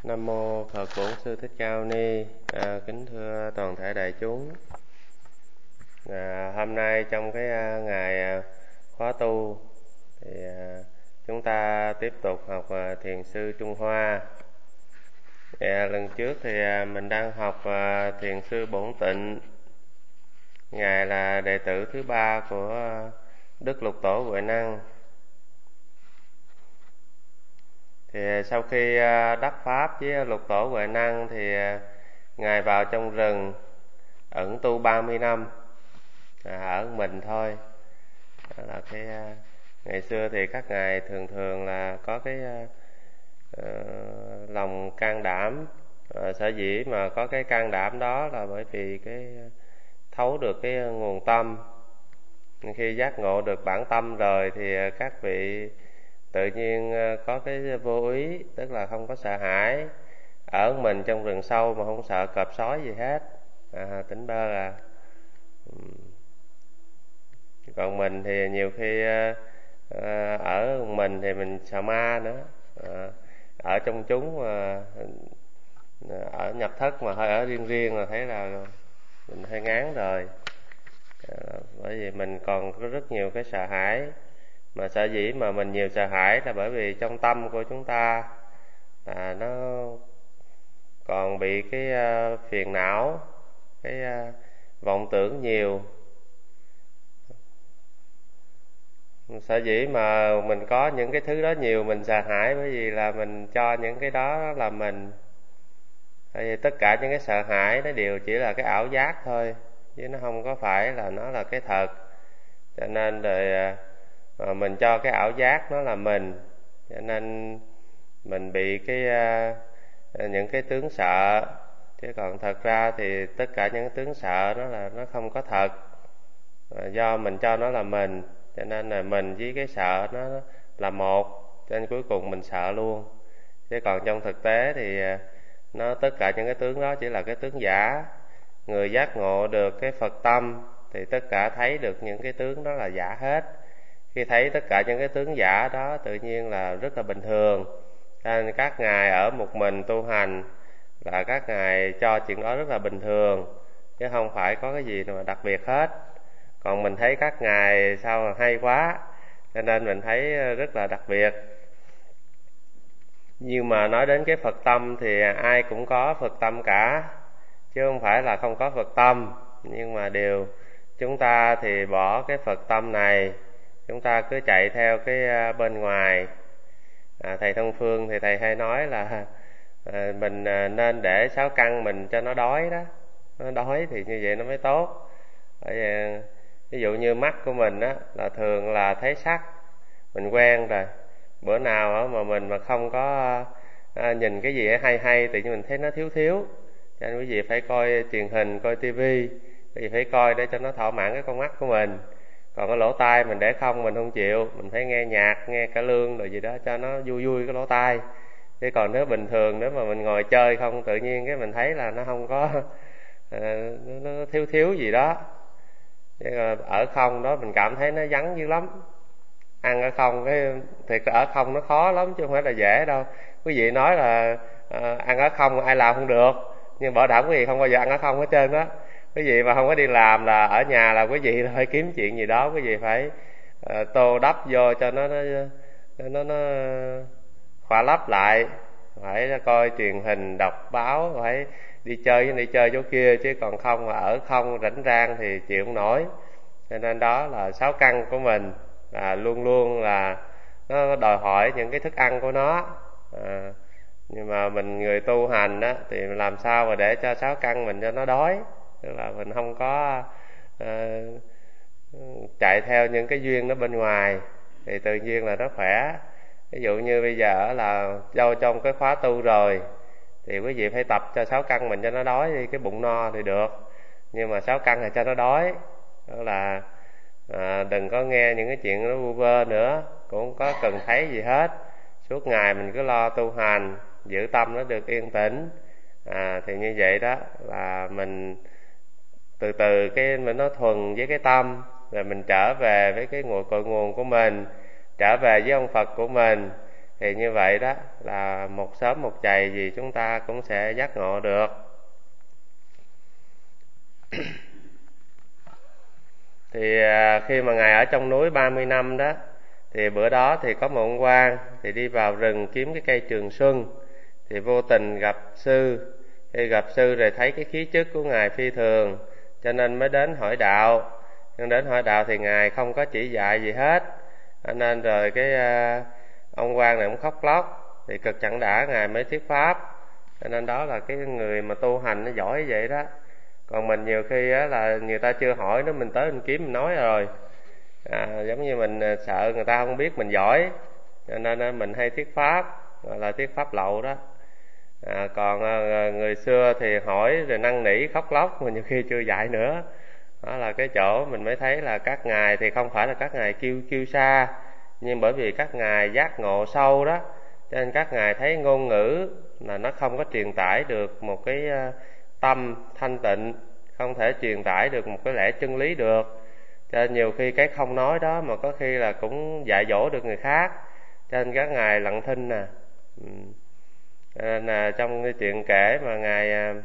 Nam mô Phật Bổn Sư Thích Ca Mâu Ni. Kính thưa toàn thể đại chúng. Hôm nay trong cái ngày khóa tu thì chúng ta tiếp tục học Thiền sư Trung Hoa. Lần trước thì mình đang học Thiền sư Bổn Tịnh. Ngài là đệ tử thứ ba của Đức Lục Tổ Huệ Năng. Thì sau khi đắc pháp với Lục Tổ Huệ Năng thì Ngài vào trong rừng ẩn tu 30 năm, ở mình thôi. Đó là cái ngày xưa thì các ngài thường thường là có cái lòng can đảm. Sở dĩ mà có cái can đảm đó là bởi vì cái thấu được cái nguồn tâm. Khi giác ngộ được bản tâm rồi thì các vị tự nhiên có cái vô ý, tức là không có sợ hãi, ở mình trong rừng sâu mà không sợ cọp sói gì hết, tỉnh bơ Còn mình thì nhiều khi ở mình thì mình sợ ma nữa. Ở trong chúng ở nhập thất mà hơi ở riêng riêng là thấy là mình hơi ngán rồi. Bởi vì mình còn có rất nhiều cái sợ hãi. Mà sở dĩ mà mình nhiều sợ hãi là bởi vì trong tâm của chúng ta nó còn bị cái phiền não, cái vọng tưởng nhiều. Sở dĩ mà mình có những cái thứ đó nhiều, mình sợ hãi bởi vì là mình cho những cái đó là mình. Tại vì tất cả những cái sợ hãi nó đều chỉ là cái ảo giác thôi, chứ nó không có phải là nó là cái thật. Cho nên rồi mình cho cái ảo giác nó là mình, cho nên mình bị những cái tướng sợ. Chứ còn thật ra thì tất cả những tướng sợ đó là nó không có thật, do mình cho nó là mình, cho nên là mình với cái sợ nó là một, cho nên cuối cùng mình sợ luôn. Chứ còn trong thực tế thì nó tất cả những cái tướng đó chỉ là cái tướng giả. Người giác ngộ được cái Phật tâm thì tất cả thấy được những cái tướng đó là giả hết. Khi thấy tất cả những cái tướng giả đó tự nhiên là rất là bình thường. Nên các ngài ở một mình tu hành là các ngài cho chuyện đó rất là bình thường, chứ không phải có cái gì mà đặc biệt hết. Còn mình thấy các ngài sao là hay quá, cho nên mình thấy rất là đặc biệt. Nhưng mà nói đến cái Phật tâm thì ai cũng có Phật tâm cả, chứ không phải là không có Phật tâm. Nhưng mà chúng ta thì bỏ cái Phật tâm này, chúng ta cứ chạy theo cái bên ngoài. Thầy Thông Phương thì thầy hay nói là mình nên để 6 căn mình cho nó đói đó. Nó đói thì như vậy nó mới tốt. Bởi vì ví dụ như mắt của mình á là thường là thấy sắc, mình quen rồi. Bữa nào mà mình mà không có nhìn cái gì hay hay tự nhiên mình thấy nó thiếu thiếu. Cho nên quý vị phải coi truyền hình, coi tivi, quý vị phải coi để cho nó thỏa mãn cái con mắt của mình. Còn cái lỗ tai mình để không, mình không chịu, mình phải nghe nhạc, nghe cải lương rồi gì đó cho nó vui vui cái lỗ tai. Chứ còn nếu bình thường, nếu mà mình ngồi chơi không, tự nhiên cái mình thấy là nó không có nó thiếu thiếu gì đó. Chứ ở không đó mình cảm thấy nó vắng dữ lắm. Ăn ở không thì ở không nó khó lắm chứ không phải là dễ đâu. Quý vị nói là ăn ở không ai làm không được, nhưng bảo đảm quý vị không bao giờ ăn ở không hết trơn đó. Quý vị mà không có đi làm là ở nhà là quý vị phải kiếm chuyện gì đó, quý vị phải tô đắp vô cho nó khỏa lấp lại, phải coi truyền hình, đọc báo, phải đi chơi chỗ kia. Chứ còn không mà ở không rảnh rang thì chịu không nổi. Cho nên đó là 6 căn của mình luôn luôn là nó đòi hỏi những cái thức ăn của nó. Nhưng mà mình người tu hành á thì làm sao mà để cho 6 căn mình cho nó đói, tức là mình không có chạy theo những cái duyên nó bên ngoài thì tự nhiên là nó khỏe. Ví dụ như bây giờ là vô trong cái khóa tu rồi thì quý vị phải tập cho 6 căn mình cho nó đói đi, cái bụng no thì được, nhưng mà 6 căn là cho nó đói. Đó là đừng có nghe những cái chuyện nó vu vơ nữa, cũng không có cần thấy gì hết. Suốt ngày mình cứ lo tu hành, giữ tâm nó được yên tĩnh. Thì như vậy đó là mình từ từ mình nó thuần với cái tâm, rồi mình trở về với cái cội nguồn của mình, trở về với ông Phật của mình. Thì như vậy đó là một sớm một chày gì chúng ta cũng sẽ giác ngộ được. Thì khi mà Ngài ở trong núi 30 năm đó, thì bữa đó thì có một ông quan thì đi vào rừng kiếm cái cây trường xuân, thì vô tình gặp sư. Khi gặp sư rồi thấy cái khí chất của Ngài phi thường, cho nên mới đến hỏi đạo. Nhưng đến hỏi đạo thì Ngài không có chỉ dạy gì hết, cho nên rồi ông quan này cũng khóc lóc, thì cực chẳng đã Ngài mới thuyết pháp. Cho nên đó là cái người mà tu hành nó giỏi vậy đó. Còn mình nhiều khi á là người ta chưa hỏi nó, mình tới mình kiếm mình nói rồi, giống như mình sợ người ta không biết mình giỏi, cho nên mình hay thuyết pháp, gọi là thuyết pháp lậu đó. Còn người xưa thì hỏi rồi năn nỉ khóc lóc mà nhiều khi chưa dạy nữa. Đó là cái chỗ mình mới thấy là các ngài thì không phải là các ngài kêu xa, nhưng bởi vì các ngài giác ngộ sâu đó, cho nên các ngài thấy ngôn ngữ là nó không có truyền tải được một cái tâm thanh tịnh, không thể truyền tải được một cái lẽ chân lý được. Cho nên nhiều khi cái không nói đó mà có khi là cũng dạy dỗ được người khác. Cho nên các ngài lặng thinh nè. Nên là trong cái chuyện kể mà ngài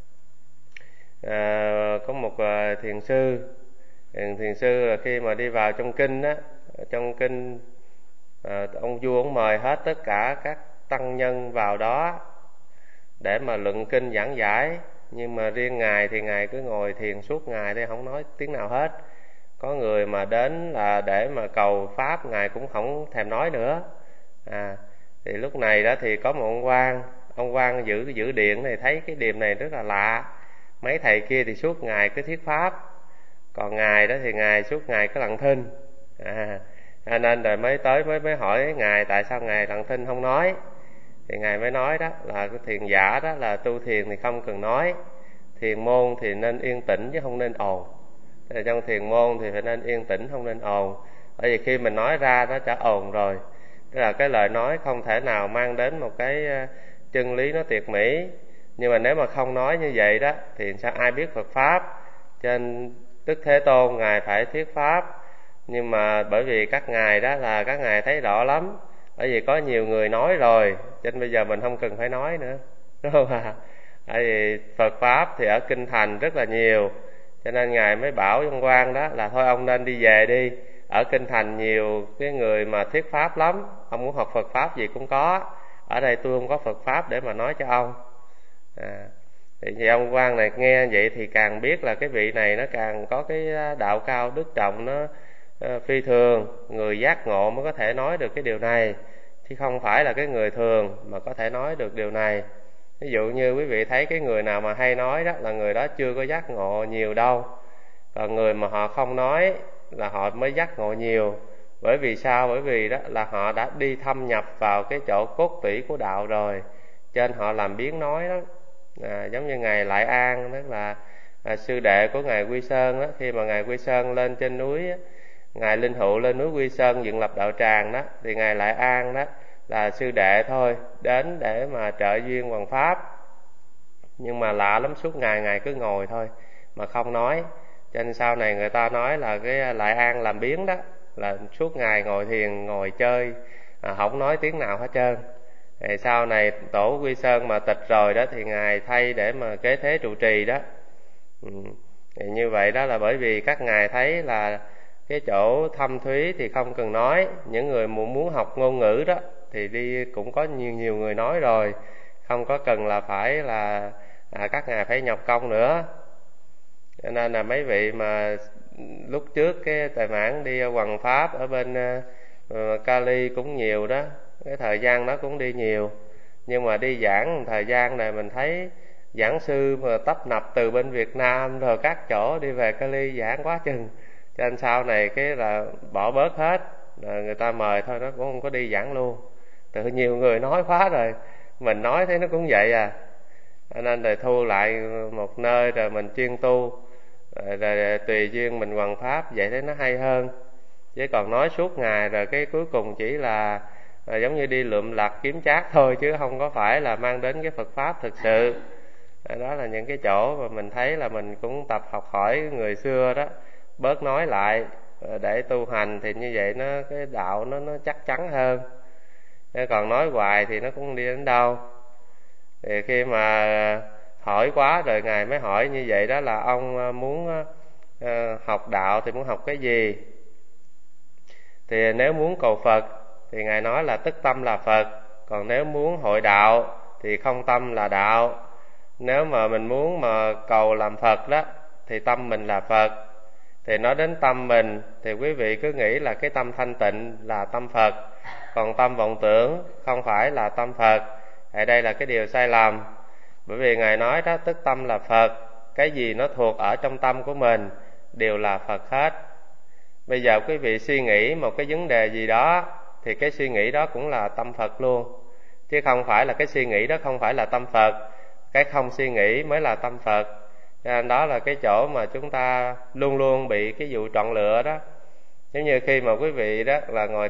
có một thiền sư. Thiền sư là khi mà đi vào trong kinh á, trong kinh ông vua ông mời hết tất cả các tăng nhân vào đó để mà luận kinh giảng giải, nhưng mà riêng ngài thì ngài cứ ngồi thiền suốt ngày thì không nói tiếng nào hết. Có người mà đến là để mà cầu pháp, ngài cũng không thèm nói nữa. Thì lúc này đó thì có một ông quan giữ điện này thấy cái điềm này rất là lạ. Mấy thầy kia thì suốt ngày cứ thuyết pháp, còn ngài đó thì ngài suốt ngày cứ lặng thinh. Cho nên rồi mới hỏi ngài tại sao ngài lặng thinh không nói. Thì ngài mới nói đó là cái thiền giả đó là tu thiền thì không cần nói, thiền môn thì nên yên tĩnh chứ không nên ồn. Trong thiền môn thì phải nên yên tĩnh, không nên ồn. Bởi vì khi mình nói ra nó đã ồn rồi, tức là cái lời nói không thể nào mang đến một cái chân lý nó tuyệt mỹ. Nhưng mà nếu mà không nói như vậy đó thì sao ai biết Phật pháp. Cho nên Đức Thế Tôn ngài phải thuyết pháp, nhưng mà bởi vì các ngài đó là các ngài thấy rõ lắm, bởi vì có nhiều người nói rồi, cho nên bây giờ mình không cần phải nói nữa, đúng không ạ? Bởi vì Phật pháp thì ở kinh thành rất là nhiều, cho nên ngài mới bảo ông quan đó là thôi ông nên đi về đi, ở kinh thành nhiều cái người mà thuyết pháp lắm, ông muốn học Phật pháp gì cũng có, ở đây tôi không có Phật pháp để mà nói cho ông. Thì ông quan này nghe vậy thì càng biết là cái vị này nó càng có cái đạo cao đức trọng, nó phi thường. Người giác ngộ mới có thể nói được cái điều này, chứ không phải là cái người thường mà có thể nói được điều này. Ví dụ như quý vị thấy cái người nào mà hay nói đó là người đó chưa có giác ngộ nhiều đâu. Còn người mà họ không nói là họ mới giác ngộ nhiều. Bởi vì sao? Bởi vì đó là họ đã đi thâm nhập vào cái chỗ cốt tủy của đạo rồi, cho nên họ làm biến nói đó. Giống như ngài Lại An, tức là sư đệ của ngài Quy Sơn đó. Khi mà ngài Quy Sơn lên trên núi á, ngài Linh Hụ lên núi Quy Sơn dựng lập đạo tràng đó, thì ngài Lại An đó là sư đệ thôi, đến để mà trợ duyên hoằng pháp. Nhưng mà lạ lắm, suốt ngày ngài cứ ngồi thôi mà không nói. Cho nên sau này người ta nói là cái Lại An làm biến đó, là suốt ngày ngồi thiền, ngồi chơi, không nói tiếng nào hết trơn. Thì sau này tổ Quy Sơn mà tịch rồi đó thì ngài thay để mà kế thế trụ trì đó. Thì như vậy đó là bởi vì các ngài thấy là cái chỗ thâm thúy thì không cần nói. Những người muốn học ngôn ngữ đó thì đi cũng có nhiều người nói rồi, không có cần là phải là các ngài phải nhập công nữa. Cho nên là mấy vị mà lúc trước cái tài mãn đi hoằng pháp ở bên Cali cũng nhiều đó, cái thời gian đó cũng đi nhiều. Nhưng mà đi giảng thời gian này mình thấy giảng sư mà tấp nập từ bên Việt Nam rồi các chỗ đi về Cali giảng quá chừng. Cho nên sau này cái là bỏ bớt hết, rồi người ta mời thôi nó cũng không có đi giảng luôn. Tự nhiều người nói quá rồi, mình nói thấy nó cũng vậy à. Cho nên rồi thu lại một nơi rồi mình chuyên tu, rồi tùy duyên mình hoằng pháp, vậy thấy nó hay hơn. Chứ còn nói suốt ngày rồi cái cuối cùng chỉ là giống như đi lượm lặt kiếm chác thôi, chứ không có phải là mang đến cái Phật pháp thực sự. Đó là những cái chỗ mà mình thấy là mình cũng tập học hỏi người xưa đó, bớt nói lại để tu hành, thì như vậy nó cái đạo nó chắc chắn hơn. còn nói hoài thì nó cũng không đi đến đâu. Thì khi mà hỏi quá rồi Ngài mới hỏi như vậy đó là ông muốn học đạo thì muốn học cái gì? Thì nếu muốn cầu Phật thì Ngài nói là tức tâm là Phật. Còn nếu muốn hội đạo thì không tâm là đạo. Nếu mà mình muốn mà cầu làm Phật đó thì tâm mình là Phật. Thì nói đến tâm mình thì quý vị cứ nghĩ là cái tâm thanh tịnh là tâm Phật, còn tâm vọng tưởng không phải là tâm Phật. Ở đây là cái điều sai lầm. Bởi vì Ngài nói đó, tức tâm là Phật, cái gì nó thuộc ở trong tâm của mình đều là Phật hết. Bây giờ quý vị suy nghĩ một cái vấn đề gì đó thì cái suy nghĩ đó cũng là tâm Phật luôn, chứ không phải là cái suy nghĩ đó không phải là tâm Phật, cái không suy nghĩ mới là tâm Phật. Cho nên đó là cái chỗ mà chúng ta luôn luôn bị cái vụ chọn lựa đó. Giống như khi mà quý vị đó là ngồi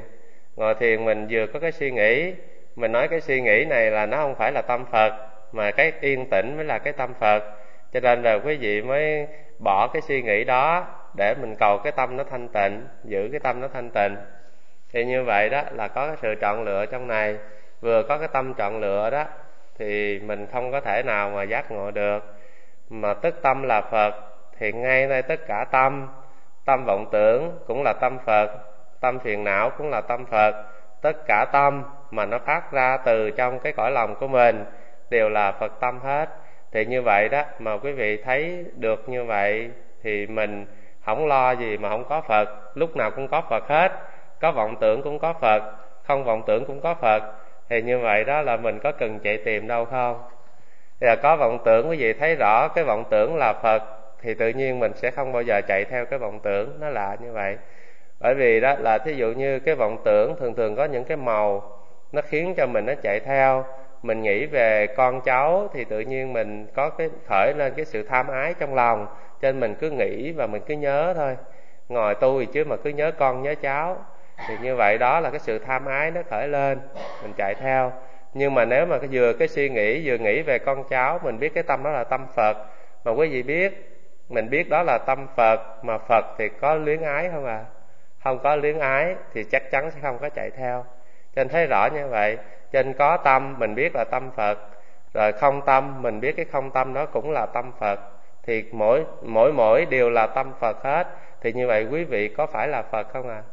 thiền mình vừa có cái suy nghĩ, mình nói cái suy nghĩ này là nó không phải là tâm Phật, mà cái yên tĩnh mới là cái tâm Phật. Cho nên là quý vị mới bỏ cái suy nghĩ đó để mình cầu cái tâm nó thanh tịnh, giữ cái tâm nó thanh tịnh. Thì như vậy đó là có cái sự chọn lựa trong này. Vừa có cái tâm chọn lựa đó thì mình không có thể nào mà giác ngộ được. Mà tức tâm là Phật thì ngay đây tất cả tâm vọng tưởng cũng là tâm Phật, tâm phiền não cũng là tâm Phật. Tất cả tâm mà nó phát ra từ trong cái cõi lòng của mình đều là Phật tâm hết. Thì như vậy đó mà quý vị thấy được như vậy thì mình không lo gì mà không có Phật. Lúc nào cũng có Phật hết. Có vọng tưởng cũng có Phật, không vọng tưởng cũng có Phật. Thì như vậy đó là mình có cần chạy tìm đâu không? Thì là có vọng tưởng, quý vị thấy rõ cái vọng tưởng là Phật thì tự nhiên mình sẽ không bao giờ chạy theo cái vọng tưởng. Nó là như vậy. Bởi vì đó là thí dụ như cái vọng tưởng thường thường có những cái màu nó khiến cho mình nó chạy theo. Mình nghĩ về con cháu thì tự nhiên mình có cái khởi lên cái sự tham ái trong lòng, cho nên mình cứ nghĩ và mình cứ nhớ thôi. Ngồi tu thì chứ mà cứ nhớ con nhớ cháu thì như vậy đó là cái sự tham ái nó khởi lên, mình chạy theo. Nhưng mà nếu mà vừa cái suy nghĩ vừa nghĩ về con cháu, mình biết cái tâm đó là tâm Phật, mà quý vị biết, mình biết đó là tâm Phật, mà Phật thì có luyến ái không à? Không có luyến ái thì chắc chắn sẽ không có chạy theo. Cho nên thấy rõ như vậy. Cho nên có tâm mình biết là tâm Phật, rồi không tâm mình biết cái không tâm đó cũng là tâm Phật. Thì mỗi đều là tâm Phật hết. Thì như vậy quý vị có phải là Phật không à?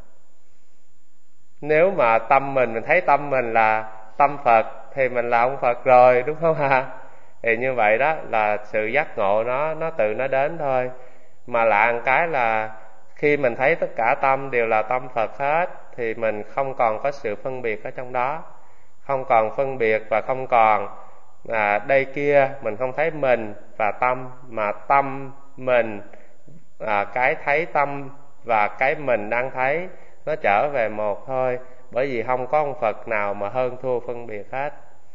Nếu mà tâm mình thấy tâm mình là tâm Phật thì mình là ông Phật rồi, đúng không ạ? Thì như vậy đó là sự giác ngộ nó tự nó đến thôi. Mà lạ một cái là khi mình thấy tất cả tâm đều là tâm Phật hết thì mình không còn có sự phân biệt ở trong đó. Không còn phân biệt và không còn đây kia, mình không thấy mình và tâm, mà tâm mình cái thấy tâm và cái mình đang thấy nó trở về một thôi. Bởi vì không có ông Phật nào mà hơn thua phân biệt hết.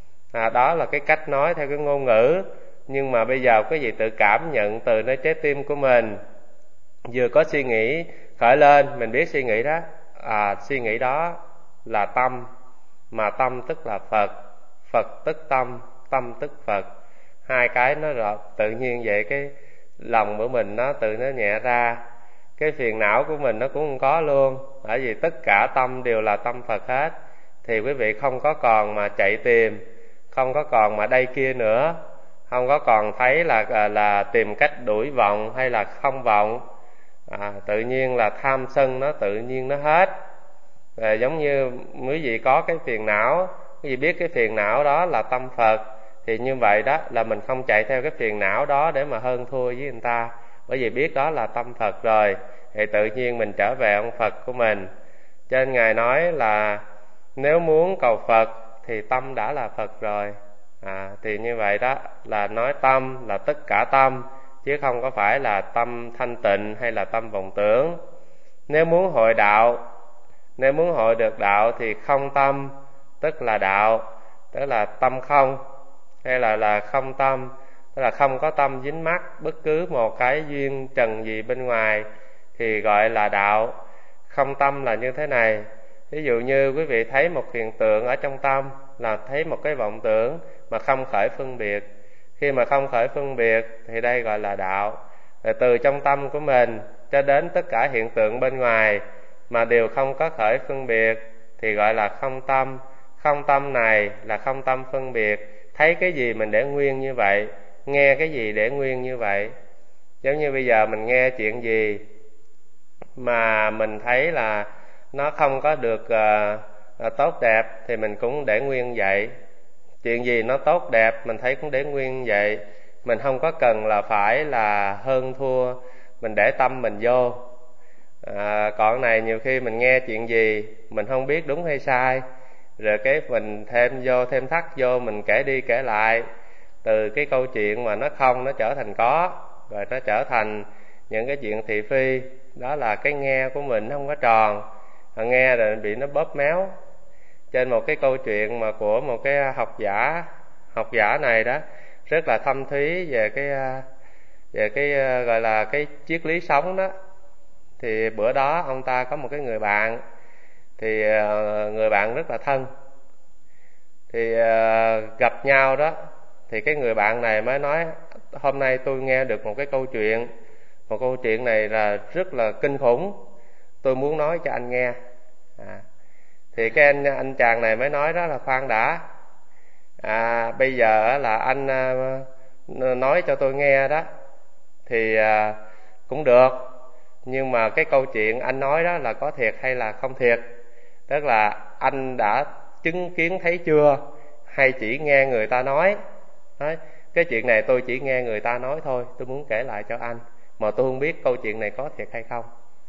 Đó là cái cách nói theo cái ngôn ngữ. Nhưng mà bây giờ quý vị tự cảm nhận từ nơi trái tim của mình. Vừa có suy nghĩ khởi lên, mình biết suy nghĩ đó, suy nghĩ đó là tâm, mà tâm tức là Phật, Phật tức tâm, tâm tức Phật. Hai cái nó rồi tự nhiên vậy, cái lòng của mình nó tự nó nhẹ ra. Cái phiền não của mình nó cũng không có luôn, bởi vì tất cả tâm đều là tâm Phật hết. Thì quý vị không có còn mà chạy tìm, không có còn mà đây kia nữa, không có còn thấy là tìm cách đuổi vọng hay là không vọng. Tự nhiên là tham sân nó tự nhiên nó hết. Giống như quý vị có cái phiền não, quý vị biết cái phiền não đó là tâm Phật, thì như vậy đó là mình không chạy theo cái phiền não đó để mà hơn thua với người ta. Bởi vì biết đó là tâm Phật rồi thì tự nhiên mình trở về ông Phật của mình. Cho nên Ngài nói là nếu muốn cầu Phật thì tâm đã là Phật rồi. Thì như vậy đó là nói tâm là tất cả tâm, chứ không có phải là tâm thanh tịnh hay là tâm vọng tưởng. Nếu muốn hội đạo, nếu muốn hội được đạo thì không tâm tức là đạo, tức là tâm không, hay là không tâm, tức là không có tâm dính mắc bất cứ một cái duyên trần gì bên ngoài thì gọi là đạo. Không tâm là như thế này. Ví dụ như quý vị thấy một hiện tượng ở trong tâm là thấy một cái vọng tưởng mà không khởi phân biệt. Khi mà không khởi phân biệt thì đây gọi là đạo. Rồi từ trong tâm của mình cho đến tất cả hiện tượng bên ngoài mà đều không có khởi phân biệt thì gọi là không tâm. Không tâm này là không tâm phân biệt, thấy cái gì mình để nguyên như vậy, nghe cái gì để nguyên như vậy. Giống như bây giờ mình nghe chuyện gì mà mình thấy là nó không có được tốt đẹp thì mình cũng để nguyên vậy. Chuyện gì nó tốt đẹp mình thấy cũng để nguyên vậy. Mình không có cần là phải là hơn thua, mình để tâm mình vô. Còn này nhiều khi mình nghe chuyện gì mình không biết đúng hay sai, rồi cái mình thêm vô thêm thắt vô, mình kể đi kể lại, từ cái câu chuyện mà nó không nó trở thành có, rồi nó trở thành những cái chuyện thị phi. Đó là cái nghe của mình nó không có tròn, nghe rồi bị nó bóp méo. Trên một cái câu chuyện mà của một cái học giả này đó, rất là thâm thúy về cái gọi là cái triết lý sống đó. Thì bữa đó ông ta có một cái người bạn, thì người bạn rất là thân. Thì gặp nhau đó, thì cái người bạn này mới nói: hôm nay tôi nghe được một cái câu chuyện, một câu chuyện này là rất là kinh khủng, tôi muốn nói cho anh nghe. Thì cái anh chàng này mới nói đó là: khoan đã, bây giờ là anh nói cho tôi nghe đó thì cũng được, nhưng mà cái câu chuyện anh nói đó là có thiệt hay là không thiệt? Tức là anh đã chứng kiến thấy chưa, hay chỉ nghe người ta nói? Đấy, cái chuyện này tôi chỉ nghe người ta nói thôi, tôi muốn kể lại cho anh, mà tôi không biết câu chuyện này có thiệt hay không.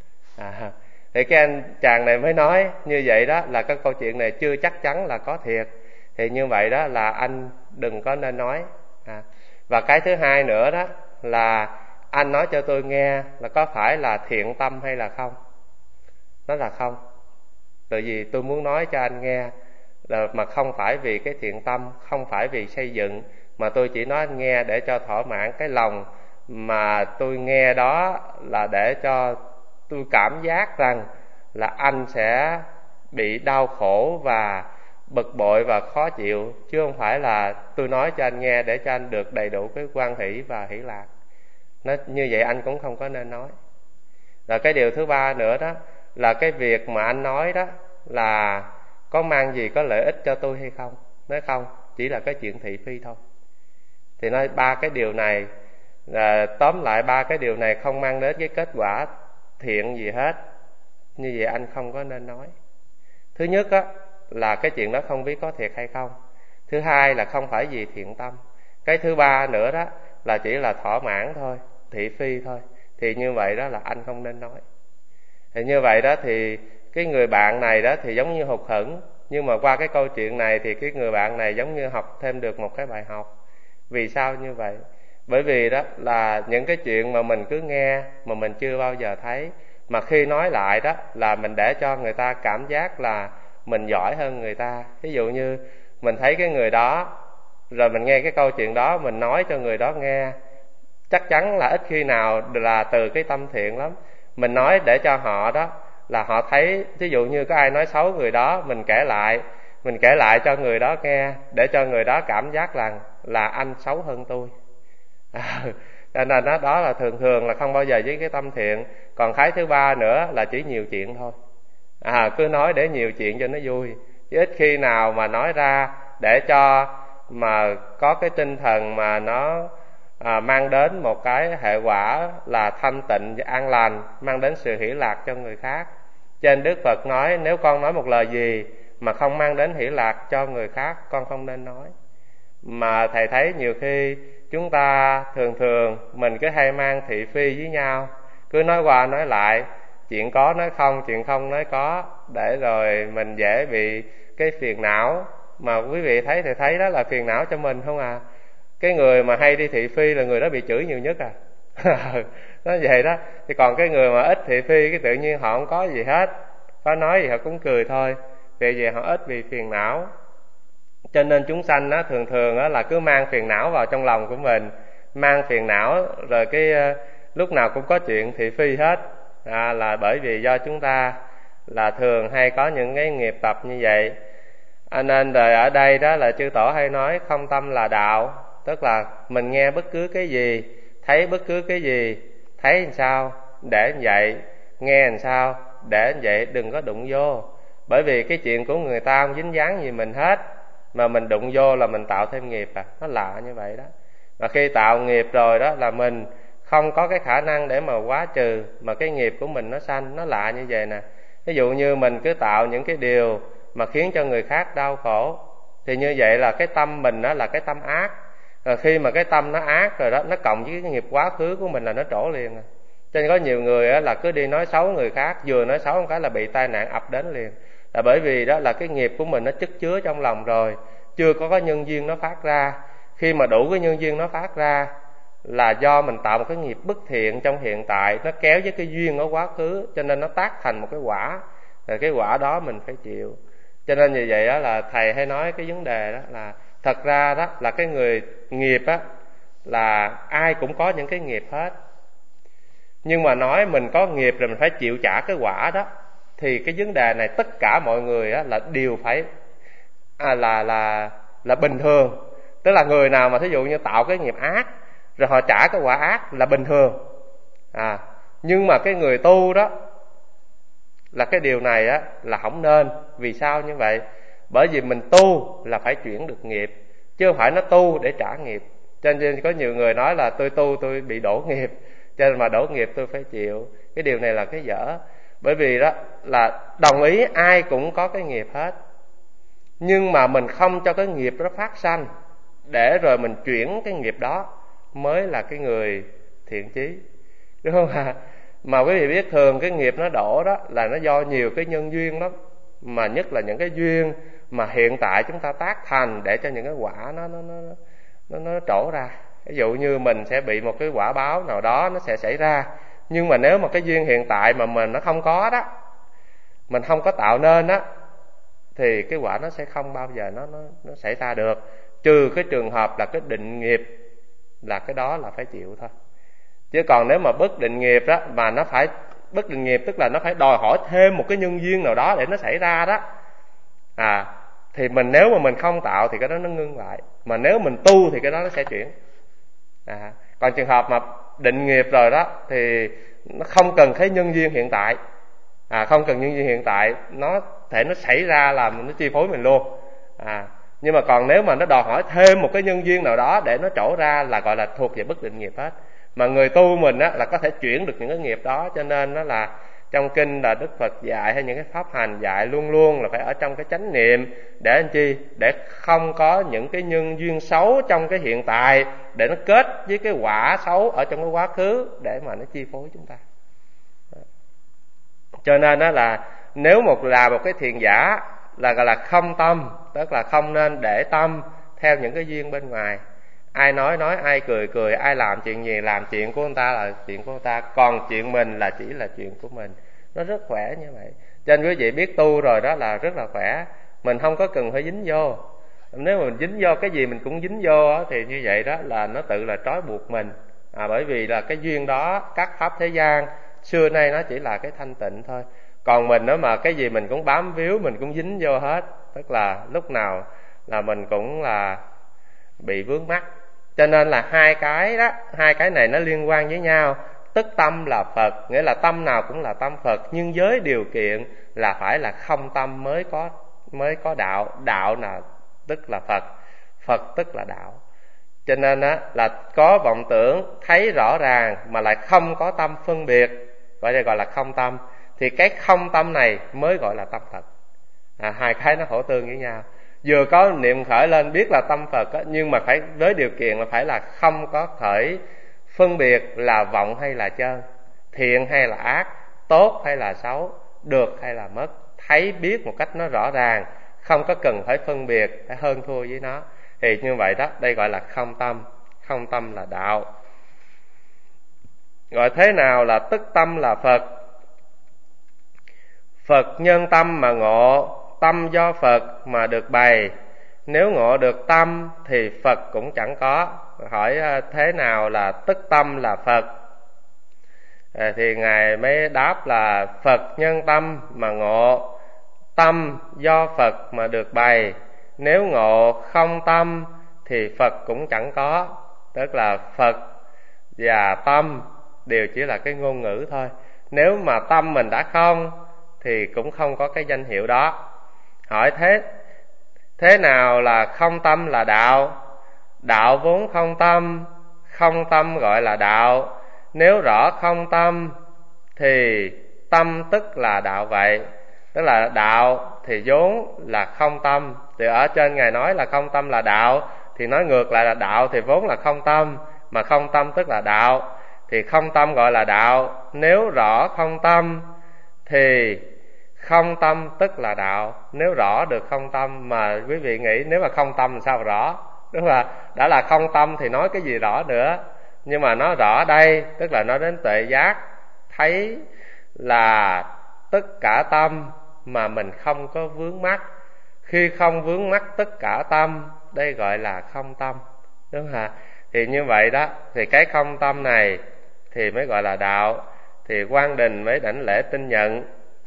Thì cái anh chàng này mới nói như vậy đó, là cái câu chuyện này chưa chắc chắn là có thiệt, thì như vậy đó là anh đừng có nên nói. Và cái thứ hai nữa đó là anh nói cho tôi nghe là có phải là thiện tâm hay là không? Nó là không. Tại vì tôi muốn nói cho anh nghe là mà không phải vì cái thiện tâm, không phải vì xây dựng, mà tôi chỉ nói anh nghe để cho thỏa mãn cái lòng mà tôi nghe đó, là để cho tôi cảm giác rằng là anh sẽ bị đau khổ và bực bội và khó chịu, chứ không phải là tôi nói cho anh nghe để cho anh được đầy đủ cái hoan hỷ và hỷ lạc. Như vậy anh cũng không có nên nói. Rồi cái điều thứ ba nữa đó là cái việc mà anh nói đó là có mang gì có lợi ích cho tôi hay không? Nói không, chỉ là cái chuyện thị phi thôi. Thì nói ba cái điều này, tóm lại ba cái điều này không mang đến cái kết quả thiện gì hết, như vậy anh không có nên nói. Thứ nhất á là cái chuyện đó không biết có thiệt hay không. Thứ hai là không phải vì thiện tâm. Cái thứ ba nữa đó là chỉ là thỏa mãn thôi, thị phi thôi. Thì như vậy đó là anh không nên nói. Thì như vậy đó thì cái người bạn này đó thì giống như hụt hẫng, nhưng mà qua cái câu chuyện này thì cái người bạn này giống như học thêm được một cái bài học. Vì sao như vậy? Bởi vì đó là những cái chuyện mà mình cứ nghe mà mình chưa bao giờ thấy, mà khi nói lại đó là mình để cho người ta cảm giác là mình giỏi hơn người ta. Ví dụ như mình thấy cái người đó, rồi mình nghe cái câu chuyện đó, mình nói cho người đó nghe, chắc chắn là ít khi nào là từ cái tâm thiện lắm. Mình nói để cho họ đó là họ thấy, ví dụ như có ai nói xấu người đó, mình kể lại cho người đó nghe, để cho người đó cảm giác rằng là anh xấu hơn tôi. Cho nên đó là thường là không bao giờ với cái tâm thiện. Còn cái thứ ba nữa là chỉ nhiều chuyện thôi. Cứ nói để nhiều chuyện cho nó vui, chứ ít khi nào mà nói ra để cho mà có cái tinh thần mà nó mang đến một cái hệ quả là thanh tịnh và an lành, mang đến sự hỷ lạc cho người khác. Trên Đức Phật nói nếu con nói một lời gì mà không mang đến hỷ lạc cho người khác, con không nên nói. Mà thầy thấy nhiều khi chúng ta thường mình cứ hay mang thị phi với nhau, cứ nói qua nói lại, chuyện có nói không, chuyện không nói có, để rồi mình dễ bị cái phiền não. Mà quý vị thấy thì thấy đó là phiền não cho mình không à. Cái người mà hay đi thị phi là người đó bị chửi nhiều nhất nó vậy đó. Thì còn cái người mà ít thị phi, cái tự nhiên họ không có gì hết, có nói gì họ cũng cười thôi, vì vậy họ ít bị phiền não. Cho nên chúng sanh á thường á là cứ mang phiền não vào trong lòng của mình, mang phiền não rồi cái lúc nào cũng có chuyện thị phi hết. Là bởi vì do chúng ta là thường hay có những cái nghiệp tập như vậy. Nên rồi ở đây đó là chư tổ hay nói không tâm là đạo. Tức là mình nghe bất cứ cái gì, thấy bất cứ cái gì, thấy làm sao để như vậy, nghe làm sao để như vậy, đừng có đụng vô. Bởi vì cái chuyện của người ta không dính dáng gì mình hết, mà mình đụng vô là mình tạo thêm nghiệp nó lạ như vậy đó. Và khi tạo nghiệp rồi đó là mình không có cái khả năng để mà hóa trừ, mà cái nghiệp của mình nó sanh, nó lạ như vậy nè. Ví dụ như mình cứ tạo những cái điều mà khiến cho người khác đau khổ, thì như vậy là cái tâm mình đó là cái tâm ác. Rồi khi mà cái tâm nó ác rồi đó, nó cộng với cái nghiệp quá khứ của mình là nó trổ liền. Cho nên có nhiều người đó là cứ đi nói xấu người khác, vừa nói xấu một cái là bị tai nạn ập đến liền. Là bởi vì đó là cái nghiệp của mình nó chất chứa trong lòng rồi, chưa có cái nhân duyên nó phát ra. Khi mà đủ cái nhân duyên nó phát ra là do mình tạo một cái nghiệp bất thiện trong hiện tại, nó kéo với cái duyên ở quá khứ, cho nên nó tác thành một cái quả, rồi cái quả đó mình phải chịu. Cho nên như vậy đó là thầy hay nói cái vấn đề đó là thật ra đó là cái người nghiệp á là ai cũng có những cái nghiệp hết, nhưng mà nói mình có nghiệp rồi mình phải chịu trả cái quả đó, thì cái vấn đề này tất cả mọi người á là đều phải là bình thường. Tức là người nào mà thí dụ như tạo cái nghiệp ác rồi họ trả cái quả ác là bình thường. Nhưng mà cái người tu đó là cái điều này á là không nên. Vì sao như vậy? Bởi vì mình tu là phải chuyển được nghiệp, chứ không phải nó tu để trả nghiệp. Cho nên có nhiều người nói là tôi tu tôi bị đổ nghiệp, cho nên mà đổ nghiệp tôi phải chịu. Cái điều này là cái dở. Bởi vì đó là đồng ý ai cũng có cái nghiệp hết, nhưng mà mình không cho cái nghiệp đó phát sanh, để rồi mình chuyển cái nghiệp đó mới là cái người thiện chí, đúng không ạ? Mà quý vị biết thường cái nghiệp nó đổ đó là nó do nhiều cái nhân duyên lắm, mà nhất là những cái duyên mà hiện tại chúng ta tác thành để cho những cái quả nó trổ ra. Ví dụ như mình sẽ bị một cái quả báo nào đó nó sẽ xảy ra, nhưng mà nếu mà cái duyên hiện tại mà mình nó không có đó, mình không có tạo nên đó, thì cái quả nó sẽ không bao giờ nó xảy ra được, trừ cái trường hợp là cái định nghiệp, là cái đó là phải chịu thôi. Chứ còn nếu mà bất định nghiệp đó, mà nó phải bất định nghiệp tức là nó phải đòi hỏi thêm một cái nhân duyên nào đó để nó xảy ra đó, thì mình nếu mà mình không tạo thì cái đó nó ngưng lại, mà nếu mình tu thì cái đó nó sẽ chuyển. Còn trường hợp mà định nghiệp rồi đó thì nó không cần cái nhân duyên hiện tại, không cần nhân duyên hiện tại, nó thể nó xảy ra làm nó chi phối mình luôn. Nhưng mà còn nếu mà nó đòi hỏi thêm một cái nhân duyên nào đó để nó trổ ra là gọi là thuộc về bất định nghiệp hết. Mà người tu mình á là có thể chuyển được những cái nghiệp đó, cho nên nó là trong kinh là Đức Phật dạy hay những cái pháp hành dạy luôn luôn là phải ở trong cái chánh niệm, để anh chi? Để không có những cái nhân duyên xấu trong cái hiện tại, để nó kết với cái quả xấu ở trong cái quá khứ để mà nó chi phối chúng ta. Cho nên đó là nếu là một cái thiền giả là gọi là không tâm, tức là không nên để tâm theo những cái duyên bên ngoài. Ai nói, ai cười, ai làm chuyện gì, làm chuyện của người ta là chuyện của người ta, còn chuyện mình là chỉ là chuyện của mình. Nó rất khỏe như vậy. Cho nên quý vị biết tu rồi đó là rất là khỏe. Mình không có cần phải dính vô. Nếu mà mình dính vô cái gì mình cũng dính vô thì như vậy đó là nó tự là trói buộc mình. Bởi vì là cái duyên đó, các pháp thế gian xưa nay nó chỉ là cái thanh tịnh thôi. Còn mình đó mà cái gì mình cũng bám víu, mình cũng dính vô hết, tức là lúc nào là mình cũng là bị vướng mắc. Cho nên là hai cái này nó liên quan với nhau. Tức tâm là Phật, nghĩa là tâm nào cũng là tâm Phật, nhưng với điều kiện là phải là không tâm mới có đạo. Đạo là tức là Phật, Phật tức là đạo. Cho nên á là có vọng tưởng thấy rõ ràng mà lại không có tâm phân biệt, gọi là không tâm, thì cái không tâm này mới gọi là tâm Phật. Hai cái nó hỗ tương với nhau. Vừa có niệm khởi lên biết là tâm Phật á, nhưng mà phải với điều kiện là phải là không có khởi phân biệt là vọng hay là chân, thiện hay là ác, tốt hay là xấu, được hay là mất, thấy biết một cách nó rõ ràng, không có cần phải phân biệt, phải hơn thua với nó. Thì như vậy đó, đây gọi là không tâm. Không tâm là đạo. Gọi thế nào là tức tâm là Phật? Phật nhân tâm mà ngộ, tâm do Phật mà được bày. Nếu ngộ được tâm thì Phật cũng chẳng có. Hỏi thế nào là tức tâm là Phật? Thì Ngài mới đáp là Phật nhân tâm mà ngộ, tâm do Phật mà được bày. Nếu ngộ không tâm thì Phật cũng chẳng có. Tức là Phật và tâm đều chỉ là cái ngôn ngữ thôi. Nếu mà tâm mình đã không thì cũng không có cái danh hiệu đó. Hỏi thế nào là không tâm là đạo? Đạo vốn không tâm gọi là đạo. Nếu rõ không tâm thì tâm tức là đạo vậy. Tức là đạo thì vốn là không tâm. Thì ở trên Ngài nói là không tâm là đạo, thì nói ngược lại là đạo thì vốn là không tâm, mà không tâm tức là đạo. Thì không tâm gọi là đạo. Nếu rõ không tâm thì không tâm tức là đạo. Nếu rõ được không tâm, mà quý vị nghĩ nếu mà không tâm thì sao mà rõ? Đúng là đã là không tâm thì nói cái gì rõ nữa. Nhưng mà nó rõ đây tức là nói đến tuệ giác, thấy là tất cả tâm mà mình không có vướng mắc. Khi không vướng mắc tất cả tâm, đây gọi là không tâm. Đúng không ạ? Thì như vậy đó, thì cái không tâm này thì mới gọi là đạo. Thì Quang Đình mới đảnh lễ tin nhận.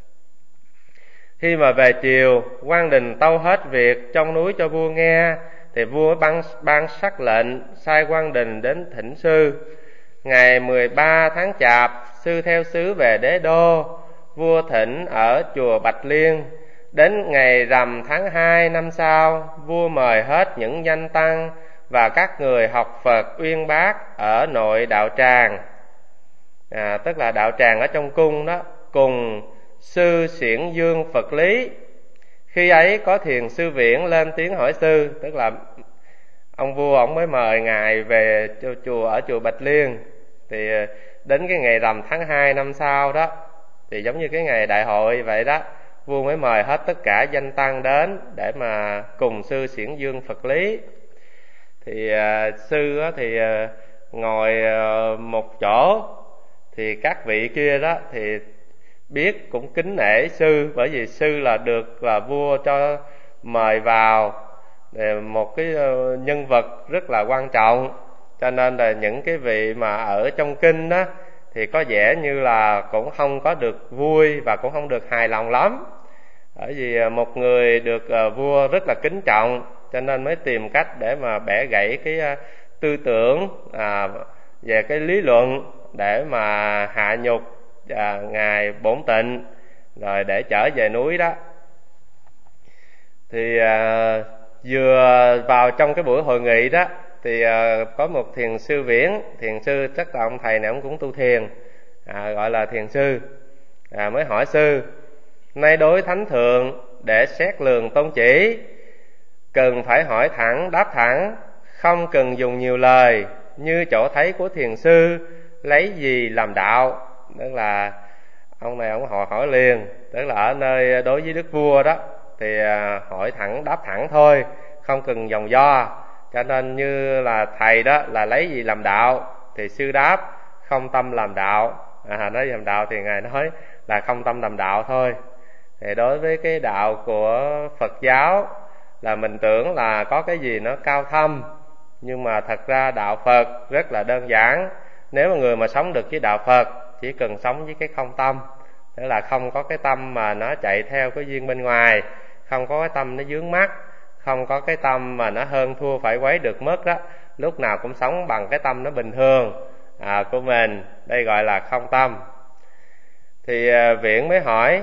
Khi mà về chiều, Quang Đình tâu hết việc trong núi cho vua nghe, thì vua ban sắc lệnh sai Quang Đình đến thỉnh sư. Ngày 13 tháng Chạp, sư theo xứ về Đế Đô. Vua thỉnh ở chùa Bạch Liên. Đến ngày rằm tháng 2 năm sau, vua mời hết những danh tăng và các người học Phật uyên bác ở nội đạo tràng, tức là đạo tràng ở trong cung đó, cùng sư xiển dương Phật lý. Khi ấy có thiền sư Viễn lên tiếng hỏi sư, tức là ông vua ông mới mời ngài về chùa ở chùa Bạch Liên. Thì đến cái ngày rằm tháng 2 năm sau đó, thì giống như cái ngày đại hội vậy đó, vua mới mời hết tất cả danh tăng đến để mà cùng sư xiển dương Phật lý. Thì sư thì ngồi một chỗ, thì các vị kia đó thì biết cũng kính nể sư, bởi vì sư là được là vua cho mời vào một cái nhân vật rất là quan trọng. Cho nên là những cái vị mà ở trong kinh đó thì có vẻ như là cũng không có được vui và cũng không được hài lòng lắm. Bởi vì một người được vua rất là kính trọng, cho nên mới tìm cách để mà bẻ gãy cái tư tưởng về cái lý luận để mà hạ nhục ngài Bổn Tịnh, rồi để trở về núi đó. Thì vừa vào trong cái buổi hội nghị đó, thì có một thiền sư Viễn. Thiền sư chắc là ông thầy này ông cũng tu thiền, gọi là thiền sư, mới hỏi sư: nay đối thánh thượng để xét lường tôn chỉ, cần phải hỏi thẳng đáp thẳng, không cần dùng nhiều lời, như chỗ thấy của thiền sư lấy gì làm đạo. Tức là ông này ông hỏi liền, tức là ở nơi đối với đức vua đó thì hỏi thẳng đáp thẳng thôi, không cần vòng vo. Cho nên như là thầy đó là lấy gì làm đạo, thì sư đáp không tâm làm đạo. Nói làm đạo thì ngài nói là không tâm làm đạo thôi. Thì đối với cái đạo của Phật giáo là mình tưởng là có cái gì nó cao thâm, nhưng mà thật ra đạo Phật rất là đơn giản. Nếu mà người mà sống được với đạo Phật chỉ cần sống với cái không tâm, tức là không có cái tâm mà nó chạy theo cái duyên bên ngoài, không có cái tâm nó vướng mắc, không có cái tâm mà nó hơn thua phải quấy được mất đó, lúc nào cũng sống bằng cái tâm nó bình thường của mình, đây gọi là không tâm. Thì Viễn mới hỏi: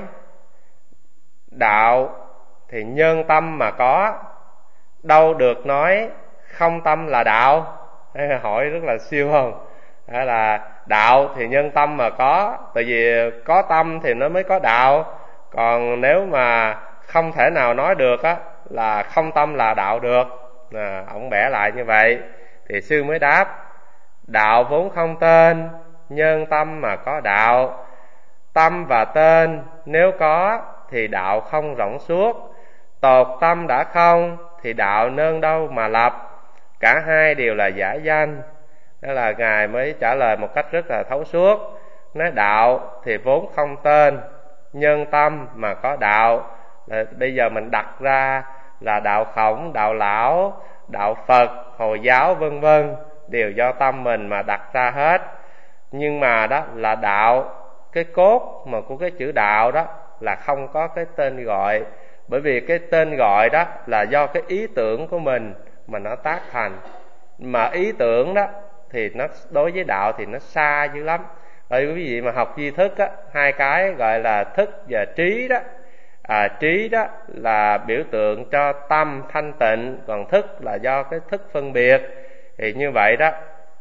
đạo thì nhân tâm mà có, đâu được nói không tâm là đạo? Hỏi rất là siêu không? Đó là đạo thì nhân tâm mà có, tại vì có tâm thì nó mới có đạo. Còn nếu mà không thể nào nói được á là không tâm là đạo được. Ông bẻ lại như vậy. Thì sư mới đáp: đạo vốn không tên, nhân tâm mà có đạo. Tâm và tên nếu có thì đạo không rộng suốt. Tột tâm đã không thì đạo nương đâu mà lập. Cả hai đều là giả danh. Đó là ngài mới trả lời một cách rất là thấu suốt. Nói đạo thì vốn không tên, nhân tâm mà có đạo. Bây giờ mình đặt ra là đạo Khổng, đạo Lão, đạo Phật, Hồi giáo vân vân, đều do tâm mình mà đặt ra hết. Nhưng mà đó là đạo, cái cốt mà của cái chữ đạo đó là không có cái tên gọi. Bởi vì cái tên gọi đó là do cái ý tưởng của mình mà nó tác thành. Mà ý tưởng đó thì nó đối với đạo thì nó xa dữ lắm. Bởi quý vị mà học tri thức á, hai cái gọi là thức và trí đó. Trí đó là biểu tượng cho tâm thanh tịnh, còn thức là do cái thức phân biệt. Thì như vậy đó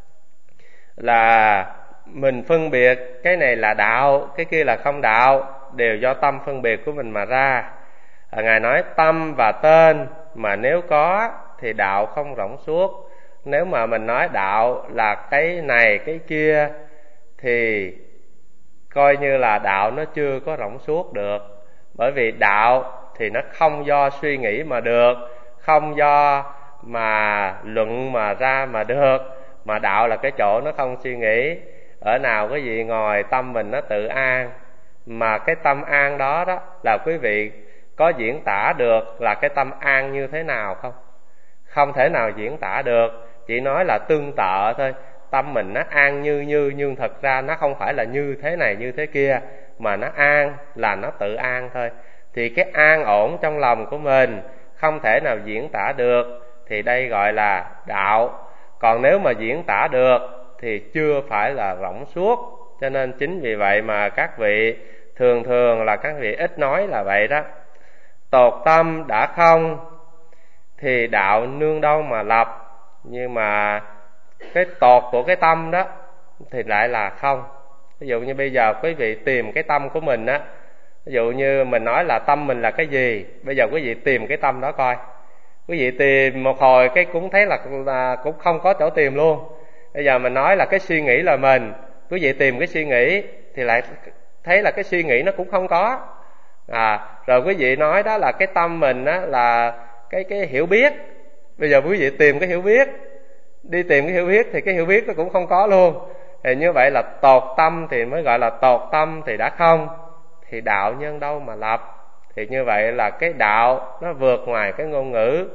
là mình phân biệt cái này là đạo, cái kia là không đạo, đều do tâm phân biệt của mình mà ra. Ngài nói tâm và tên mà nếu có thì đạo không rỗng suốt. Nếu mà mình nói đạo là cái này cái kia thì coi như là đạo nó chưa có rỗng suốt được. Bởi vì đạo thì nó không do suy nghĩ mà được, không do mà luận mà ra mà được, mà đạo là cái chỗ nó không suy nghĩ. Ở nào cái gì ngồi tâm mình nó tự an, mà cái tâm an đó đó là quý vị có diễn tả được là cái tâm an như thế nào không? Không thể nào diễn tả được, chỉ nói là tương tự thôi. Tâm mình nó an nhưng thật ra nó không phải là như thế này như thế kia, mà nó an là nó tự an thôi. Thì cái an ổn trong lòng của mình không thể nào diễn tả được, thì đây gọi là đạo. Còn nếu mà diễn tả được thì chưa phải là rỗng suốt. Cho nên chính vì vậy mà các vị thường là các vị ít nói là vậy đó. Tột tâm đã không thì đạo nương đâu mà lập. Nhưng mà cái tột của cái tâm đó thì lại là không. Ví dụ như bây giờ quý vị tìm cái tâm của mình á, ví dụ như mình nói là tâm mình là cái gì, bây giờ quý vị tìm cái tâm đó coi. Quý vị tìm một hồi cái cũng thấy là cũng không có chỗ tìm luôn. Bây giờ mình nói là cái suy nghĩ là mình, quý vị tìm cái suy nghĩ thì lại thấy là cái suy nghĩ nó cũng không có. Rồi quý vị nói đó là cái tâm mình á là cái hiểu biết. Bây giờ quý vị tìm cái hiểu biết, đi tìm cái hiểu biết thì cái hiểu biết nó cũng không có luôn. Thì như vậy là tột tâm thì mới gọi là tột tâm thì đã không, thì đạo nhân đâu mà lập. Thì như vậy là cái đạo nó vượt ngoài cái ngôn ngữ.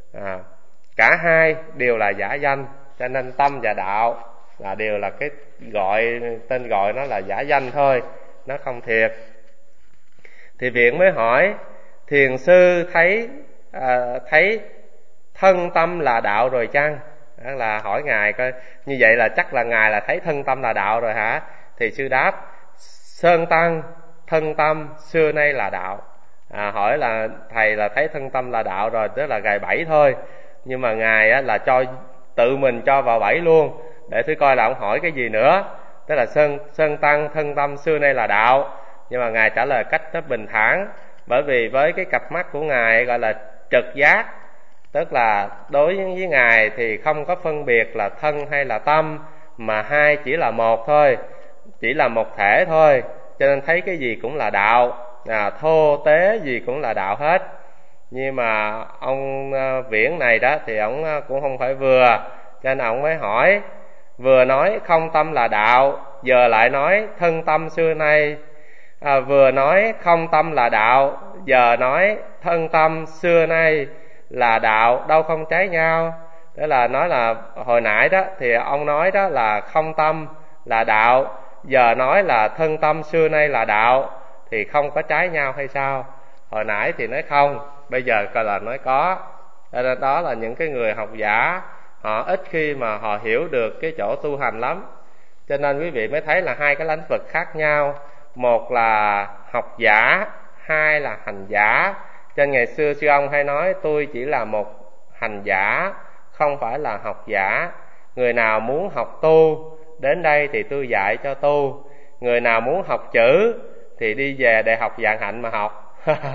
Cả hai đều là giả danh, cho nên tâm và đạo là đều là cái gọi, tên gọi nó là giả danh thôi, nó không thiệt. Thì viện mới hỏi thiền sư thấy thân tâm là đạo rồi chăng? Đó là hỏi ngài coi, như vậy là chắc là ngài là thấy thân tâm là đạo rồi hả? Thì sư đáp sơn tăng thân tâm xưa nay là đạo. Hỏi là thầy là thấy thân tâm là đạo rồi, tức là gài bẫy thôi. Nhưng mà ngài á, là cho tự mình cho vào bẫy luôn, để thử coi là ông hỏi cái gì nữa. Tức là sơn tăng thân tâm xưa nay là đạo, nhưng mà ngài trả lời cách rất bình thản. Bởi vì với cái cặp mắt của ngài gọi là trực giác, tức là đối với ngài thì không có phân biệt là thân hay là tâm, mà hai chỉ là một thôi, chỉ là một thể thôi. Cho nên thấy cái gì cũng là đạo, thô tế gì cũng là đạo hết. Nhưng mà ông Viễn này đó thì ông cũng không phải vừa, cho nên ông mới hỏi, vừa nói không tâm là đạo, giờ lại nói thân tâm xưa nay, vừa nói không tâm là đạo, giờ nói thân tâm xưa nay là đạo, đâu không trái nhau. Tức là nói là hồi nãy đó thì ông nói đó là không tâm là đạo, giờ nói là thân tâm xưa nay là đạo, thì không có trái nhau hay sao? Hồi nãy thì nói không, bây giờ coi là nói có. Đó là những cái người học giả, họ ít khi mà họ hiểu được cái chỗ tu hành lắm. Cho nên quý vị mới thấy là hai cái lĩnh vực khác nhau, một là học giả, hai là hành giả. Cho nên ngày xưa sư ông hay nói tôi chỉ là một hành giả, không phải là học giả. Người nào muốn học tu đến đây thì tôi dạy cho tu, người nào muốn học chữ thì đi về Đại học Vạn Hạnh mà học.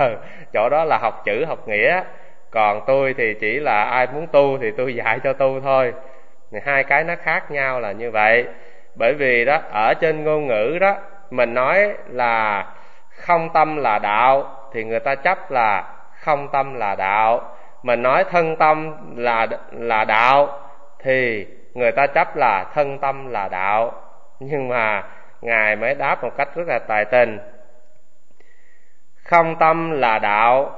Chỗ đó là học chữ học nghĩa, còn tôi thì chỉ là ai muốn tu thì tôi dạy cho tu thôi. Hai cái nó khác nhau là như vậy. Bởi vì đó ở trên ngôn ngữ đó mình nói là không tâm là đạo thì người ta chấp là không tâm là đạo. Mình nói thân tâm là đạo thì người ta chấp là thân tâm là đạo. Nhưng mà ngài mới đáp một cách rất là tài tình. Không tâm là đạo,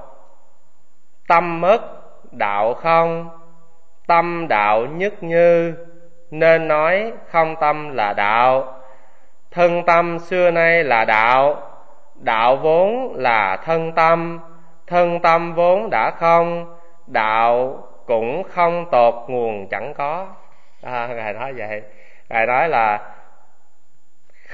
tâm mất đạo không, tâm đạo nhất như, nên nói không tâm là đạo. Thân tâm xưa nay là đạo, đạo vốn là thân tâm, thân tâm vốn đã không, đạo cũng không tột nguồn chẳng có. Ngài nói vậy, ngài nói là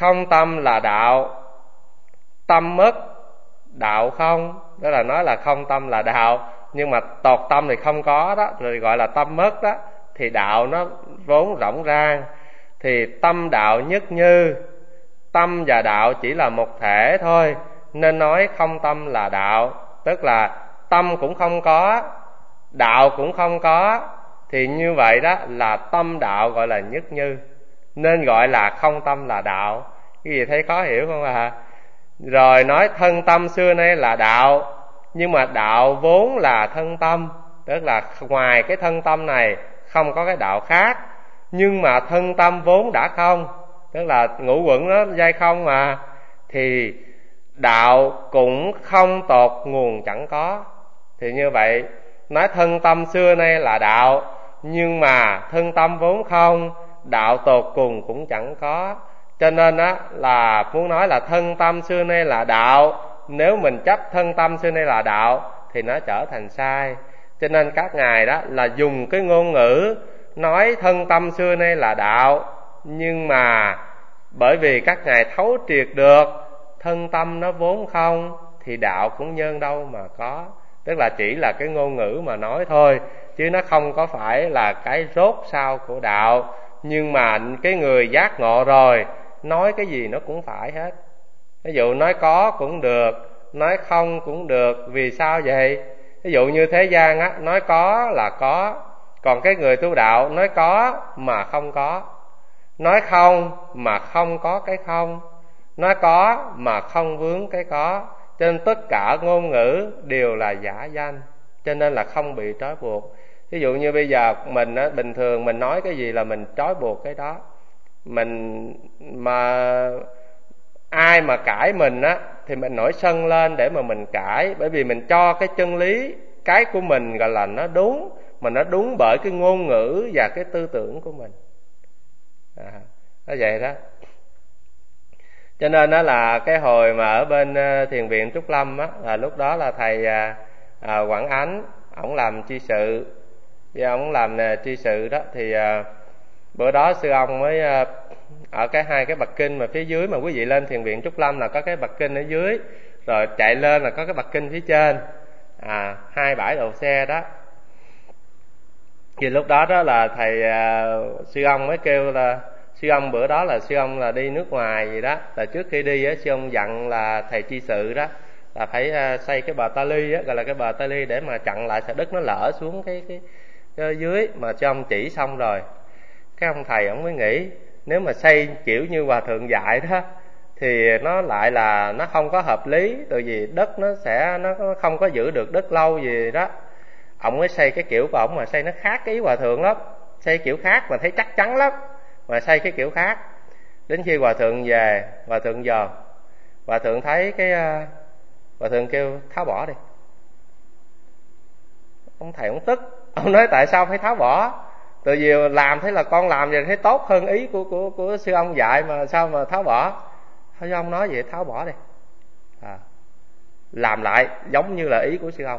không tâm là đạo, tâm mất đạo không, đó là nói là không tâm là đạo, nhưng mà tột tâm thì không có đó, rồi gọi là tâm mất đó, thì đạo nó vốn rỗng rang. Thì tâm đạo nhất như, tâm và đạo chỉ là một thể thôi, nên nói không tâm là đạo, tức là tâm cũng không có, đạo cũng không có, thì như vậy đó là tâm đạo gọi là nhất như, nên gọi là không tâm là đạo. Cái gì thấy khó hiểu không ạ? Rồi nói thân tâm xưa nay là đạo, nhưng mà đạo vốn là thân tâm, tức là ngoài cái thân tâm này không có cái đạo khác, nhưng mà thân tâm vốn đã không, tức là ngũ uẩn nó giai không mà, thì đạo cũng không tột nguồn chẳng có. Thì như vậy nói thân tâm xưa nay là đạo, nhưng mà thân tâm vốn không, đạo tột cùng cũng chẳng có. Cho nên á là muốn nói là thân tâm xưa nay là đạo, nếu mình chấp thân tâm xưa nay là đạo thì nó trở thành sai. Cho nên các ngài đó là dùng cái ngôn ngữ nói thân tâm xưa nay là đạo, nhưng mà bởi vì các ngài thấu triệt được thân tâm nó vốn không, thì đạo cũng nhân đâu mà có. Tức là chỉ là cái ngôn ngữ mà nói thôi, chứ nó không có phải là cái rốt sau của đạo. Nhưng mà cái người giác ngộ rồi, nói cái gì nó cũng phải hết. Ví dụ nói có cũng được, nói không cũng được. Vì sao vậy? Ví dụ như thế gian á, nói có là có, còn cái người tu đạo nói có mà không có, nói không mà không có cái không, nói có mà không vướng cái có. Cho nên tất cả ngôn ngữ đều là giả danh, cho nên là không bị trói buộc. Ví dụ như bây giờ mình á, bình thường mình nói cái gì là mình trói buộc cái đó. Mình mà ai mà cãi mình á thì mình nổi sân lên để mà mình cãi, bởi vì mình cho cái chân lý, cái của mình gọi là nó đúng, mà nó đúng bởi cái ngôn ngữ và cái tư tưởng của mình. Nó vậy đó. Cho nên đó là cái hồi mà ở bên thiền viện Trúc Lâm á, là lúc đó là thầy Quảng Ánh, ổng làm chi sự, và ổng làm chi sự đó, thì bữa đó sư ông mới ở cái hai cái bậc kinh mà phía dưới, mà quý vị lên thiền viện Trúc Lâm là có cái bậc kinh ở dưới, rồi chạy lên là có cái bậc kinh phía trên, hai bãi đậu xe đó. Thì lúc đó đó là thầy sư ông mới kêu là, sư ông bữa đó là sư ông là đi nước ngoài gì đó, là trước khi đi á sư ông dặn là thầy chi sự đó là phải xây cái bờ ta ly á, gọi là cái bờ ta ly, để mà chặn lại sợ đất nó lở xuống cái dưới. Mà sư ông chỉ xong rồi, cái ông thầy ông mới nghĩ nếu mà xây kiểu như hòa thượng dạy đó thì nó lại là nó không có hợp lý, tại vì đất nó không có giữ được đất lâu gì đó. Ông mới xây cái kiểu của ông mà xây nó khác cái ý hòa thượng lắm, xây kiểu khác mà thấy chắc chắn lắm, mà xây cái kiểu khác. Đến khi hòa thượng về, hòa thượng dòm, hòa thượng thấy cái hòa thượng kêu tháo bỏ đi. Ông thầy ông tức, ông nói tại sao phải tháo bỏ, tự vì làm thế là con làm vậy thấy tốt hơn ý của sư ông dạy, mà sao mà tháo bỏ. Thôi ông nói vậy tháo bỏ đi, làm lại giống như là ý của sư ông.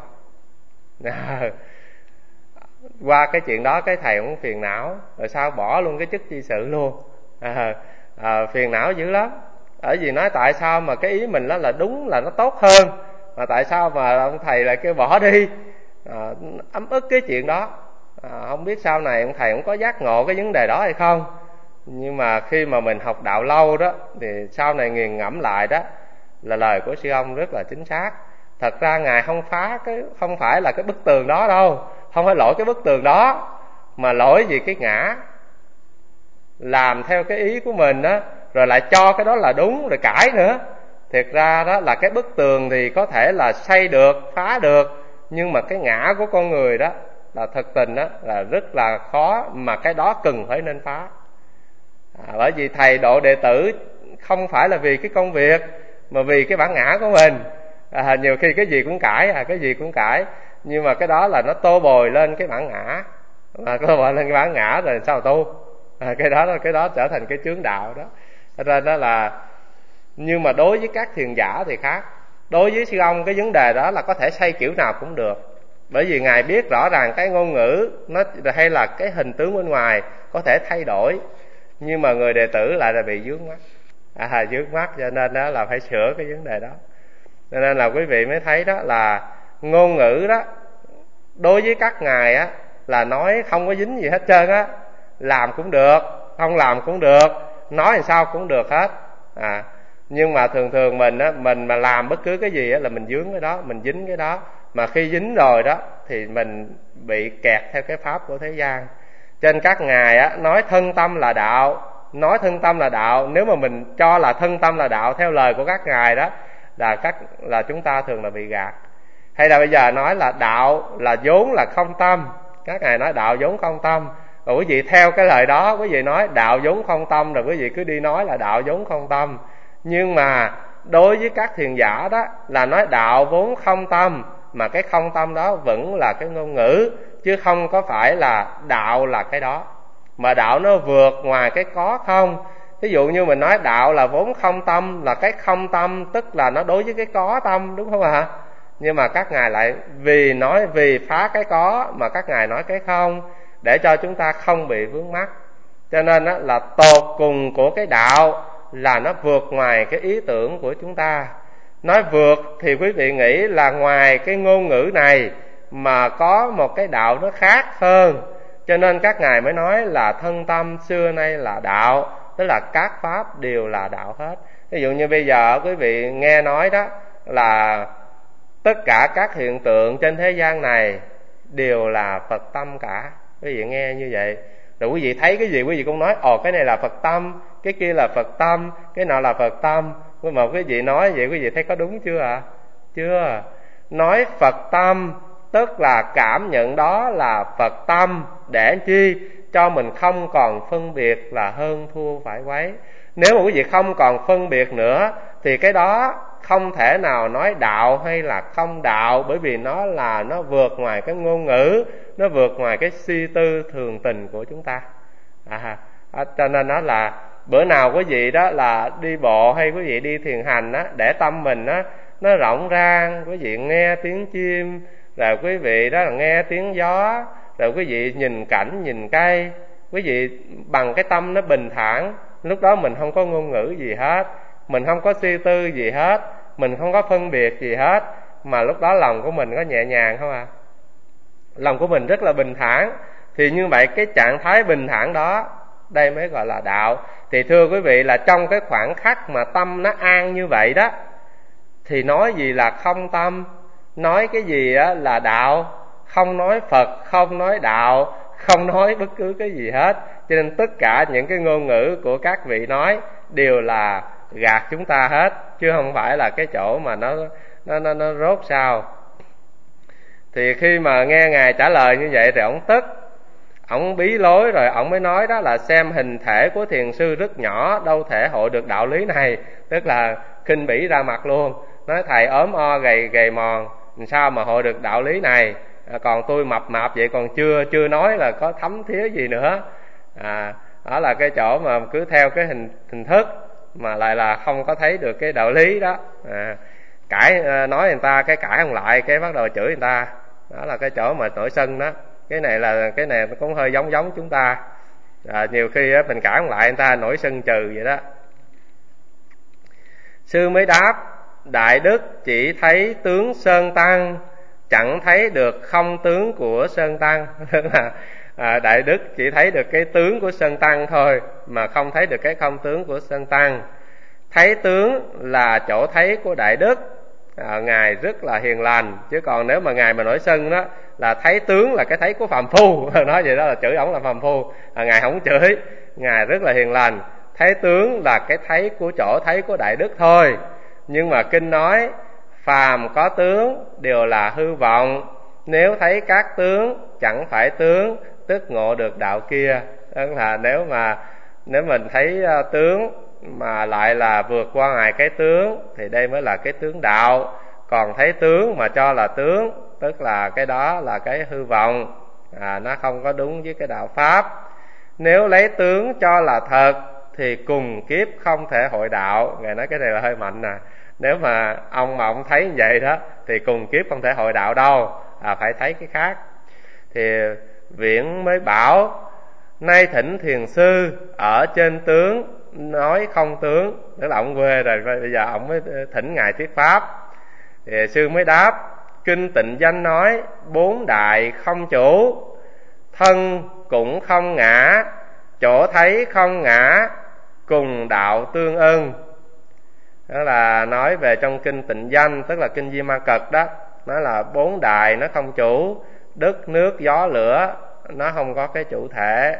Qua cái chuyện đó cái thầy cũng phiền não, rồi sao bỏ luôn cái chức chi sự luôn. Phiền não dữ lắm, ở vì nói tại sao mà cái ý mình đó là đúng, là nó tốt hơn, mà tại sao mà ông thầy lại kêu bỏ đi. Ấm ức cái chuyện đó. Không biết sau này ông thầy cũng có giác ngộ cái vấn đề đó hay không, nhưng mà khi mà mình học đạo lâu đó thì sau này nghiền ngẫm lại đó, là lời của sư ông rất là chính xác. Thật ra ngài không phá không phải là cái bức tường đó đâu, không phải lỗi cái bức tường đó, mà lỗi vì cái ngã làm theo cái ý của mình đó, rồi lại cho cái đó là đúng rồi cãi nữa. Thiệt ra đó là cái bức tường thì có thể là xây được, phá được, nhưng mà cái ngã của con người đó là thực tình đó là rất là khó, mà cái đó cần phải nên phá. Bởi vì thầy độ đệ tử không phải là vì cái công việc, mà vì cái bản ngã của mình. Nhiều khi cái gì cũng cãi, cái gì cũng cãi, nhưng mà cái đó là nó tô bồi lên cái bản ngã, mà tô bồi lên cái bản ngã rồi sao tu. Cái đó trở thành cái chướng đạo đó. Cho nên đó là, nhưng mà đối với các thiền giả thì khác. Đối với sư ông cái vấn đề đó là có thể xây kiểu nào cũng được, bởi vì ngài biết rõ ràng cái ngôn ngữ nó hay là cái hình tướng bên ngoài có thể thay đổi, nhưng mà người đệ tử lại là bị vướng mắc. Vướng mắc, cho nên đó là phải sửa cái vấn đề đó. Cho nên là quý vị mới thấy đó là ngôn ngữ đó đối với các ngài á là nói không có dính gì hết trơn á, làm cũng được, không làm cũng được, nói làm sao cũng được hết. Nhưng mà thường thường mình á, mình mà làm bất cứ cái gì á là mình vướng cái đó, mình dính cái đó, mà khi dính rồi đó thì mình bị kẹt theo cái pháp của thế gian. Trên các ngài á nói thân tâm là đạo, nói thân tâm là đạo, nếu mà mình cho là thân tâm là đạo theo lời của các ngài đó là chúng ta thường là bị gạt. Hay là bây giờ nói là đạo là vốn là không tâm, các ngài nói đạo vốn không tâm, rồi quý vị theo cái lời đó quý vị nói đạo vốn không tâm, rồi quý vị cứ đi nói là đạo vốn không tâm. Nhưng mà đối với các thiền giả đó là nói đạo vốn không tâm, mà cái không tâm đó vẫn là cái ngôn ngữ, chứ không có phải là đạo là cái đó, mà đạo nó vượt ngoài cái có không. Ví dụ như mình nói đạo là vốn không tâm, là cái không tâm, tức là nó đối với cái có tâm, đúng không ạ? Nhưng mà các ngài lại vì phá cái có mà các ngài nói cái không, để cho chúng ta không bị vướng mắc. Cho nên đó là tột cùng của cái đạo là nó vượt ngoài cái ý tưởng của chúng ta. Nói vượt thì quý vị nghĩ là ngoài cái ngôn ngữ này mà có một cái đạo nó khác hơn, cho nên các ngài mới nói là thân tâm xưa nay là đạo, tức là các pháp đều là đạo hết. Ví dụ như bây giờ quý vị nghe nói đó là tất cả các hiện tượng trên thế gian này đều là Phật tâm cả, quý vị nghe như vậy, rồi quý vị thấy cái gì quý vị cũng nói cái này là Phật tâm, cái kia là Phật tâm, cái nọ là Phật tâm. Mà quý vị nói vậy quý vị thấy có đúng chưa ạ? Chưa. Nói Phật tâm tức là cảm nhận đó là Phật tâm, để chi cho mình không còn phân biệt là hơn thua phải quấy. Nếu mà quý vị không còn phân biệt nữa thì cái đó không thể nào nói đạo hay là không đạo, bởi vì nó vượt ngoài cái ngôn ngữ, nó vượt ngoài cái suy tư thường tình của chúng ta. Cho nên đó là bữa nào quý vị đó là đi bộ hay quý vị đi thiền hành á, để tâm mình á nó rộng ra, quý vị nghe tiếng chim, rồi quý vị đó là nghe tiếng gió, rồi quý vị nhìn cảnh nhìn cây, quý vị bằng cái tâm nó bình thản, lúc đó mình không có ngôn ngữ gì hết, mình không có suy tư gì hết, mình không có phân biệt gì hết, mà lúc đó lòng của mình có nhẹ nhàng không ạ? Lòng của mình rất là bình thản. Thì như vậy cái trạng thái bình thản đó, đây mới gọi là đạo. Thì thưa quý vị là trong cái khoảng khắc mà tâm nó an như vậy đó, thì nói gì là không tâm, nói cái gì á là đạo, không nói Phật, không nói đạo, không nói bất cứ cái gì hết. Cho nên tất cả những cái ngôn ngữ của các vị nói đều là gạt chúng ta hết, chứ không phải là cái chỗ mà nó rốt sao. Thì khi mà nghe ngài trả lời như vậy thì ổng tức, ổng bí lối, rồi ổng mới nói đó là xem hình thể của thiền sư rất nhỏ, đâu thể hội được đạo lý này, tức là khinh bỉ ra mặt luôn, nói thầy ốm o gầy gầy mòn, sao mà hội được đạo lý này, còn tôi mập mạp vậy còn chưa nói là có thấm thía gì nữa. Đó là cái chỗ mà cứ theo cái hình thức mà lại là không có thấy được cái đạo lý đó. Nói người ta cái cãi không lại, cái bắt đầu chửi người ta. Đó là cái chỗ mà nổi sân đó. Cái này nó cũng hơi giống chúng ta. Nhiều khi mình cãi không lại người ta nổi sân trừ vậy đó. Sư mới đáp: đại đức chỉ thấy tướng sơn tăng, chẳng thấy được không tướng của sơn tăng. Tức là đại đức chỉ thấy được cái tướng của sơn tăng thôi, mà không thấy được cái không tướng của sơn tăng. Thấy tướng là chỗ thấy của đại đức, ngài rất là hiền lành. Chứ còn nếu mà ngài mà nổi sân đó là thấy tướng là cái thấy của phàm phu, nói vậy đó là chửi ổng là phàm phu. Ngài không chửi, ngài rất là hiền lành. Thấy tướng là cái thấy của chỗ thấy của đại đức thôi. Nhưng mà kinh nói phàm có tướng đều là hư vọng, nếu thấy các tướng chẳng phải tướng, tức ngộ được đạo kia. Tức là nếu mình thấy tướng mà lại là vượt qua ngoài cái tướng thì đây mới là cái tướng đạo. Còn thấy tướng mà cho là tướng, tức là cái đó là cái hư vọng, nó không có đúng với cái đạo pháp. Nếu lấy tướng cho là thật thì cùng kiếp không thể hội đạo. Ngài nói cái này là hơi mạnh nè. Nếu mà ông thấy như vậy đó thì cùng kiếp không thể hội đạo đâu, phải thấy cái khác. Thì Viễn mới bảo: nay thỉnh thiền sư ở trên tướng nói không tướng. Tức là ông quê rồi, bây giờ ông mới thỉnh ngài thuyết pháp. Thì sư mới đáp: kinh tịnh danh nói, bốn đại không chủ, thân cũng không ngã, chỗ thấy không ngã, cùng đạo tương ưng. Đó là nói về trong kinh tịnh danh, tức là kinh Di Ma Cật đó. Nó là bốn đại nó không chủ, đất nước gió lửa nó không có cái chủ thể.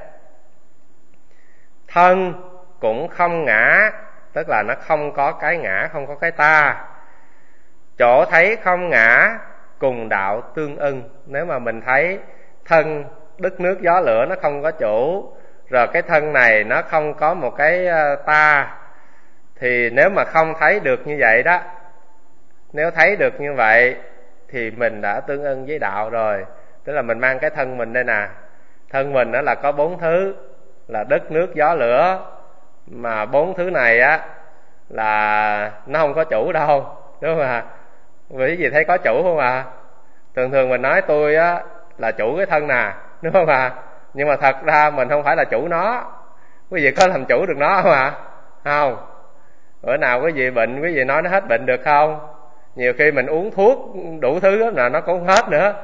Thân cũng không ngã, tức là nó không có cái ngã, không có cái ta. Chỗ thấy không ngã, cùng đạo tương ưng. Nếu mà mình thấy thân đất nước gió lửa nó không có chủ, rồi cái thân này nó không có một cái ta, thì nếu mà không thấy được như vậy đó, nếu thấy được như vậy thì mình đã tương ưng với đạo rồi. Tức là mình mang cái thân mình đây nè, thân mình đó là có bốn thứ, là đất nước gió lửa, mà bốn thứ này á là nó không có chủ đâu, đúng không ạ? Quý vị thấy có chủ không ạ? Thường thường mình nói tôi á là chủ cái thân nè, đúng không ạ? Nhưng mà thật ra mình không phải là chủ nó. Quý vị có làm chủ được nó không ạ? Không. Bữa nào quý vị bệnh, quý vị nói nó hết bệnh được không? Nhiều khi mình uống thuốc đủ thứ lắm là nó cũng không hết nữa.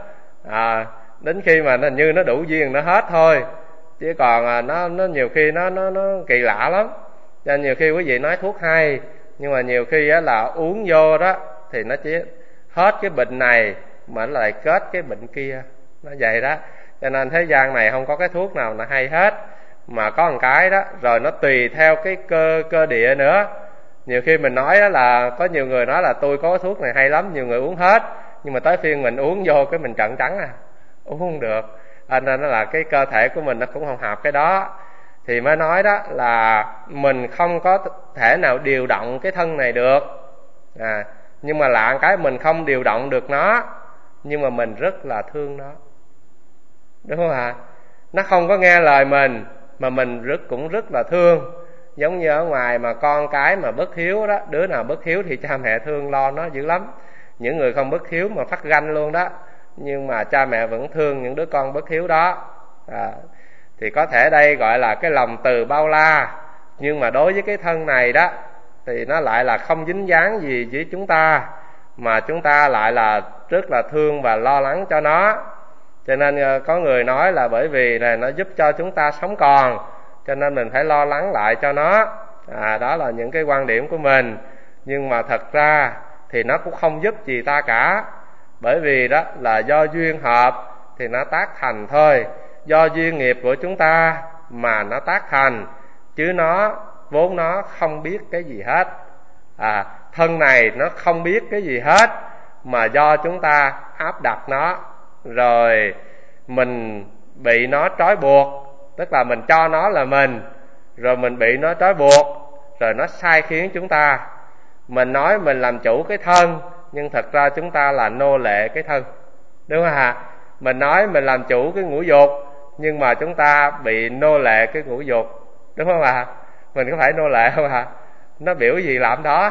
Đến khi mà hình như nó đủ duyên nó hết thôi. Chứ còn nó nhiều khi nó kỳ lạ lắm. Cho nên nhiều khi quý vị nói thuốc hay, nhưng mà nhiều khi á là uống vô đó thì nó chỉ hết cái bệnh này mà nó lại kết cái bệnh kia. Nó vậy đó. Cho nên thế gian này không có cái thuốc nào là hay hết, mà có một cái đó rồi nó tùy theo cái cơ địa nữa. Nhiều khi mình nói đó là có nhiều người nói là tôi có thuốc này hay lắm, nhiều người uống hết, nhưng mà tới phiên mình uống vô cái mình trợn trắng uống không được. Nên nó là cái cơ thể của mình nó cũng không hợp cái đó. Thì mới nói đó là mình không có thể nào điều động cái thân này được. Nhưng mà lạ cái mình không điều động được nó, nhưng mà mình rất là thương nó, đúng không ạ? Nó không có nghe lời mình mà mình cũng rất là thương. Giống như ở ngoài mà con cái mà bất hiếu đó, đứa nào bất hiếu thì cha mẹ thương lo nó dữ lắm. Những người không bất hiếu mà phát ganh luôn đó, nhưng mà cha mẹ vẫn thương những đứa con bất hiếu đó. Thì có thể đây gọi là cái lòng từ bao la. Nhưng mà đối với cái thân này đó thì nó lại là không dính dáng gì với chúng ta, mà chúng ta lại là rất là thương và lo lắng cho nó. Cho nên có người nói là bởi vì này nó giúp cho chúng ta sống còn, cho nên mình phải lo lắng lại cho nó. Đó là những cái quan điểm của mình. Nhưng mà thật ra thì nó cũng không giúp gì ta cả. Bởi vì đó là do duyên hợp thì nó tác thành thôi. Do duyên nghiệp của chúng ta mà nó tác thành, chứ nó vốn nó không biết cái gì hết. Thân này nó không biết cái gì hết, mà do chúng ta áp đặt nó, rồi mình bị nó trói buộc. Tức là mình cho nó là mình, rồi mình bị nó trói buộc, rồi nó sai khiến chúng ta. Mình nói mình làm chủ cái thân, nhưng thật ra chúng ta là nô lệ cái thân, đúng không ạ? Mình nói mình làm chủ cái ngũ dục, nhưng mà chúng ta bị nô lệ cái ngũ dục, đúng không ạ? Mình có phải nô lệ không ạ? Nó biểu gì làm đó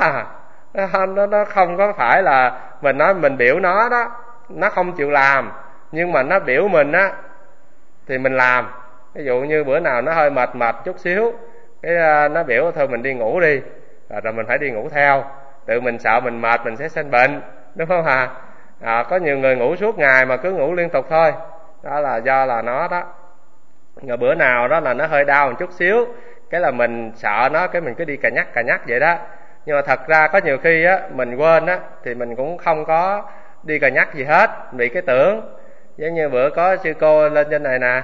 nó không có phải là mình nói mình biểu nó đó, nó không chịu làm, nhưng mà nó biểu mình á thì mình làm. Ví dụ như bữa nào nó hơi mệt chút xíu, cái nó biểu thôi mình đi ngủ đi, rồi mình phải đi ngủ theo. Tự mình sợ mình mệt mình sẽ sinh bệnh, đúng không ạ? Có nhiều người ngủ suốt ngày mà cứ ngủ liên tục thôi, đó là do là nó đó. Rồi bữa nào đó là nó hơi đau một chút xíu, cái là mình sợ nó, cái mình cứ đi cà nhắc vậy đó. Nhưng mà thật ra có nhiều khi á mình quên á thì mình cũng không có đi cà nhắc gì hết, bị cái tưởng. Giống như bữa có sư cô lên trên này nè,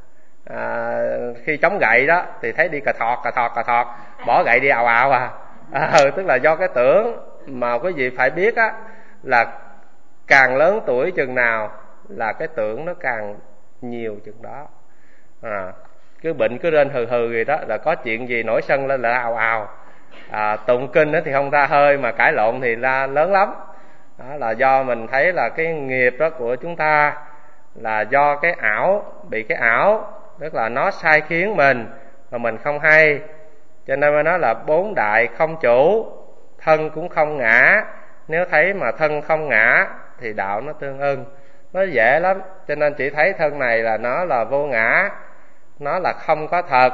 khi chống gậy đó thì thấy đi cà thọt, bỏ gậy đi ào. Tức là do cái tưởng. Mà quý vị phải biết á là càng lớn tuổi chừng nào là cái tưởng nó càng nhiều chừng đó. Cứ bệnh cứ lên hừ gì đó, là có chuyện gì nổi sân lên là ào. Tụng kinh thì không ra hơi, mà cãi lộn thì ra lớn lắm. Đó là do mình thấy là cái nghiệp đó của chúng ta là do cái ảo, bị cái ảo, tức là nó sai khiến mình mà mình không hay. Cho nên nó là bốn đại không chủ, thân cũng không ngã. Nếu thấy mà thân không ngã thì đạo nó tương ưng. Nó dễ lắm. Cho nên chỉ thấy thân này là nó là vô ngã, nó là không có thật,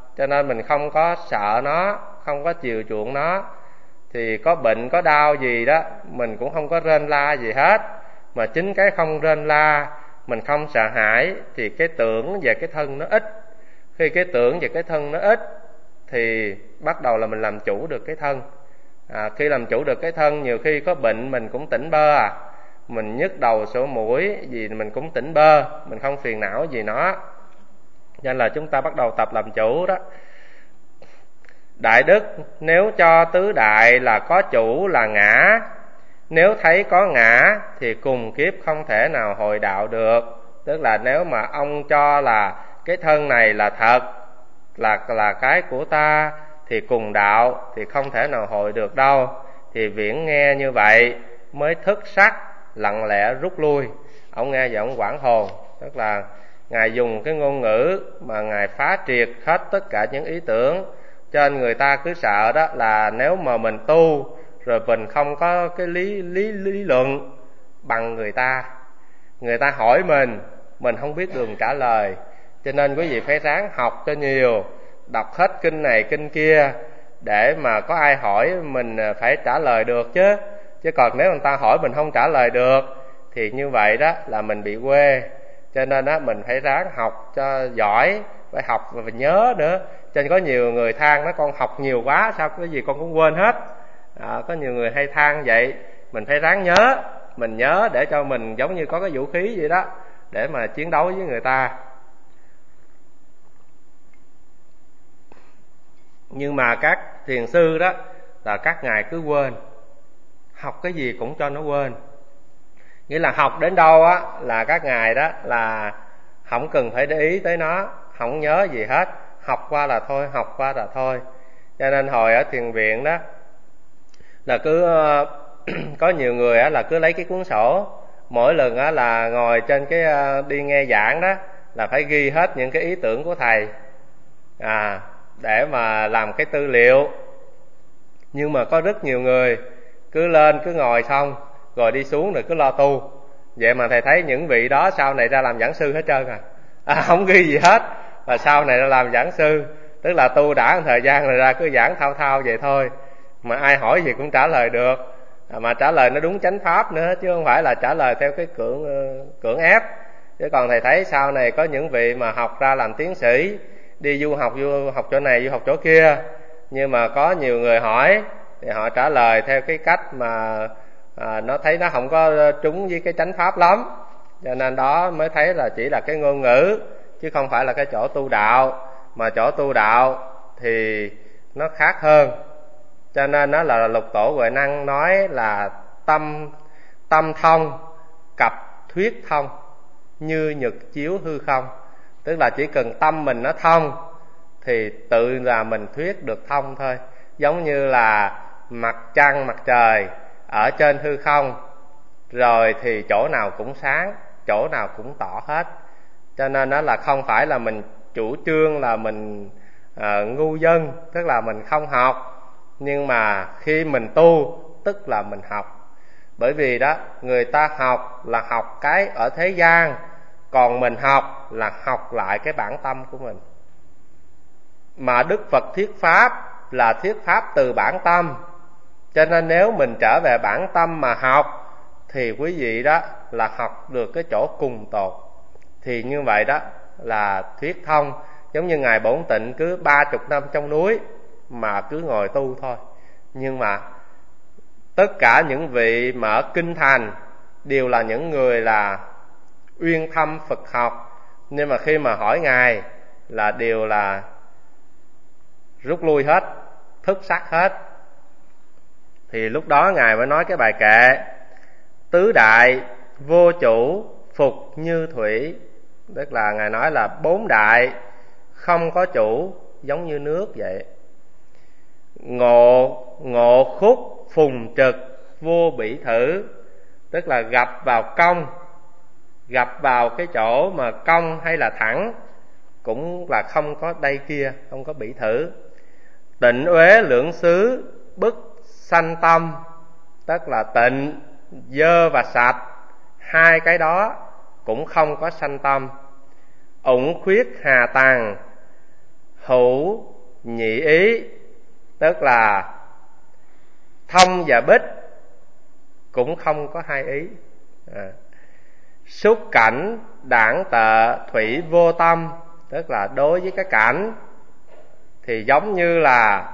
cho nên mình không có sợ nó, không có chiều chuộng nó. Thì có bệnh có đau gì đó mình cũng không có rên la gì hết, mà chính cái không rên la, mình không sợ hãi, thì cái tưởng về cái thân nó ít. Khi cái tưởng về cái thân nó ít thì bắt đầu là mình làm chủ được cái thân. Khi làm chủ được cái thân, nhiều khi có bệnh mình cũng tỉnh bơ mình nhức đầu sổ mũi gì mình cũng tỉnh bơ, mình không phiền não gì nó. Nên là chúng ta bắt đầu tập làm chủ đó. Đại đức nếu cho tứ đại là có chủ là ngã, nếu thấy có ngã thì cùng kiếp không thể nào hội đạo được. Tức là nếu mà ông cho là cái thân này là thật, là cái của ta, thì cùng đạo thì không thể nào hội được đâu. Thì Viễn nghe như vậy mới thức sắc, lặng lẽ rút lui. Ông nghe vậy ông hoảng hồn. Tức là Ngài dùng cái ngôn ngữ mà Ngài phá triệt hết tất cả những ý tưởng. Cho nên người ta cứ sợ đó là nếu mà mình tu rồi mình không có cái lý luận bằng người ta hỏi mình không biết đường trả lời. Cho nên quý vị phải ráng học cho nhiều, đọc hết kinh này kinh kia, để mà có ai hỏi mình phải trả lời được chứ. Chứ còn nếu người ta hỏi mình không trả lời được thì như vậy đó là mình bị quê. Cho nên đó mình phải ráng học cho giỏi, phải học và phải nhớ nữa. Cho nên có nhiều người than nó con học nhiều quá sao cái gì con cũng quên hết. Có nhiều người hay than vậy. Mình phải ráng nhớ, mình nhớ để cho mình giống như có cái vũ khí vậy đó, để mà chiến đấu với người ta. Nhưng mà các thiền sư đó là các ngài cứ quên, học cái gì cũng cho nó quên. Nghĩa là học đến đâu á là các ngài đó là không cần phải để ý tới nó, không nhớ gì hết, học qua là thôi, học qua là thôi. Cho nên hồi ở thiền viện đó là cứ có nhiều người á là cứ lấy cái cuốn sổ, mỗi lần á là ngồi trên cái đi nghe giảng đó là phải ghi hết những cái ý tưởng của thầy để mà làm cái tư liệu. Nhưng mà có rất nhiều người cứ lên cứ ngồi xong rồi đi xuống rồi cứ lo tu. Vậy mà thầy thấy những vị đó sau này ra làm giảng sư hết trơn không ghi gì hết, và sau này ra làm giảng sư. Tức là tu đã một thời gian rồi ra cứ giảng thao thao vậy thôi, mà ai hỏi gì cũng trả lời được, mà trả lời nó đúng chánh pháp nữa, chứ không phải là trả lời theo cái cưỡng ép. Chứ còn thầy thấy sau này có những vị mà học ra làm tiến sĩ, đi du học chỗ này du học chỗ kia, nhưng mà có nhiều người hỏi thì họ trả lời theo cái cách mà nó thấy nó không có trúng với cái chánh pháp lắm. Cho nên đó mới thấy là chỉ là cái ngôn ngữ, chứ không phải là cái chỗ tu đạo. Mà chỗ tu đạo thì nó khác hơn. Cho nên nó là Lục Tổ Huệ Năng nói là tâm thông cập thuyết thông, như nhật chiếu hư không. Tức là chỉ cần tâm mình nó thông thì tự là mình thuyết được thông thôi. Giống như là mặt trăng mặt trời ở trên hư không, rồi thì chỗ nào cũng sáng, chỗ nào cũng tỏ hết. Cho nên đó là không phải là mình chủ trương là mình ngu dân, tức là mình không học. Nhưng mà khi mình tu tức là mình học. Bởi vì đó người ta học là học cái ở thế gian, còn mình học là học lại cái bản tâm của mình. Mà Đức Phật thuyết pháp là thuyết pháp từ bản tâm. Cho nên nếu mình trở về bản tâm mà học thì quý vị đó là học được cái chỗ cùng tột. Thì như vậy đó là thuyết thông. Giống như Ngài Bổn Tịnh cứ 30 năm trong núi mà cứ ngồi tu thôi. Nhưng mà tất cả những vị mà ở kinh thành đều là những người là uyên thâm Phật học, nhưng mà khi mà hỏi Ngài là đều là rút lui hết, thức sắc hết. Thì lúc đó Ngài mới nói cái bài kệ: tứ đại vô chủ phục như thủy. Tức là Ngài nói là 4 đại không có chủ, giống như nước vậy. Ngộ khúc phùng trực vô bỉ thử. Tức là gặp vào cong, gặp vào cái chỗ mà cong hay là thẳng cũng là không có đây kia, không có bỉ thử. Tịnh uế lưỡng xứ bức sanh tâm. Tức là tịnh, dơ và sạch, hai cái đó cũng không có sanh tâm. Ủng khuyết hà tàng hữu nhị ý, tức là thông và bích cũng không có hai ý. Xúc cảnh đảng tợ thủy vô tâm, tức là đối với cái cảnh thì giống như là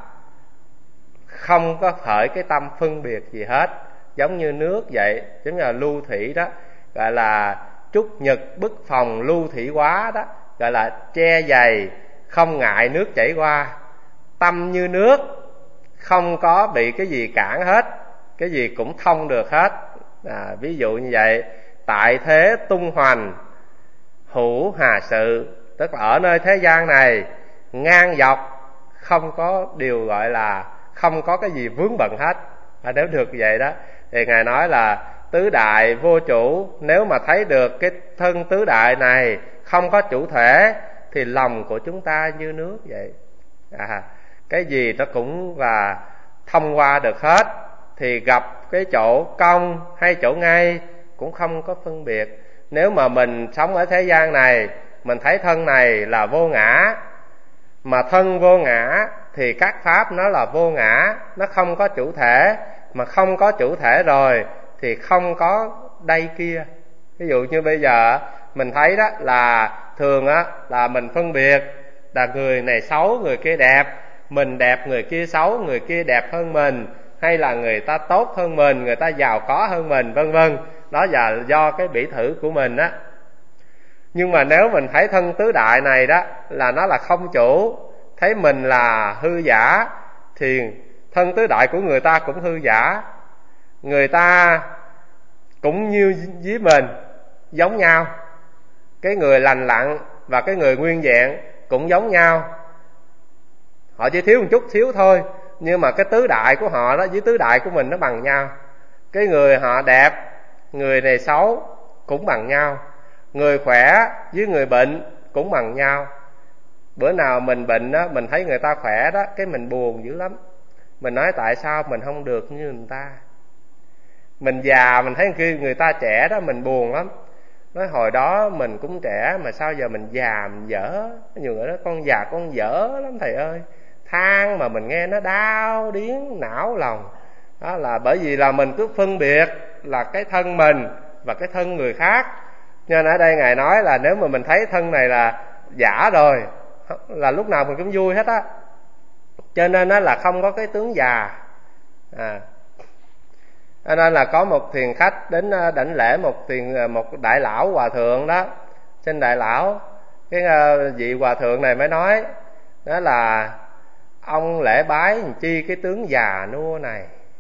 không có khởi cái tâm phân biệt gì hết, giống như nước vậy, giống như là lưu thủy đó, gọi là trúc nhật bức phòng lưu thủy quá đó, gọi là che dày không ngại nước chảy qua. Tâm như nước, không có bị cái gì cản hết, cái gì cũng thông được hết. Ví dụ như vậy. Tại thế tung hoành hữu hà sự, tức là ở nơi thế gian này ngang dọc không có điều gọi là không có cái gì vướng bận hết. Nếu được vậy đó thì Ngài nói là tứ đại vô chủ. Nếu mà thấy được cái thân tứ đại này không có chủ thể thì lòng của chúng ta như nước vậy. Cái gì nó cũng là thông qua được hết, thì gặp cái chỗ cong hay chỗ ngay cũng không có phân biệt. Nếu mà mình sống ở thế gian này, mình thấy thân này là vô ngã, mà thân vô ngã thì các pháp nó là vô ngã, nó không có chủ thể. Mà không có chủ thể rồi thì không có đây kia. Ví dụ như bây giờ mình thấy đó là thường á là mình phân biệt là người này xấu, người kia đẹp. Mình đẹp, người kia xấu, người kia đẹp hơn mình, hay là người ta tốt hơn mình, người ta giàu có hơn mình, vân vân. Đó là do cái bỉ thử của mình á. Nhưng mà nếu mình thấy thân tứ đại này đó là nó là không chủ, thấy mình là hư giả, thì thân tứ đại của người ta cũng hư giả. Người ta cũng như với mình, giống nhau. Cái người lành lặn và cái người nguyên vẹn cũng giống nhau. Họ chỉ thiếu một chút xíu thôi, nhưng mà cái tứ đại của họ đó với tứ đại của mình nó bằng nhau. Cái người họ đẹp, người này xấu cũng bằng nhau. Người khỏe với người bệnh cũng bằng nhau. Bữa nào mình bệnh đó, mình thấy người ta khỏe đó, cái mình buồn dữ lắm. Mình nói tại sao mình không được như người ta. Mình già, mình thấy người ta trẻ đó, mình buồn lắm. Nói hồi đó mình cũng trẻ mà sao giờ mình già, mình dở. Nhiều người nói con già con dở lắm thầy ơi. Than mà mình nghe nó đau điếng não lòng. Đó là bởi vì là mình cứ phân biệt là cái thân mình và cái thân người khác. Cho nên ở đây Ngài nói là nếu mà mình thấy thân này là giả rồi là lúc nào mình cũng vui hết á. Cho nên nó là không có cái tướng già. Cho nên là có một thiền khách đến đảnh lễ một đại lão hòa thượng đó. Xin đại lão, cái vị hòa thượng này mới nói đó là ông lễ bái làm chi cái tướng già nua này.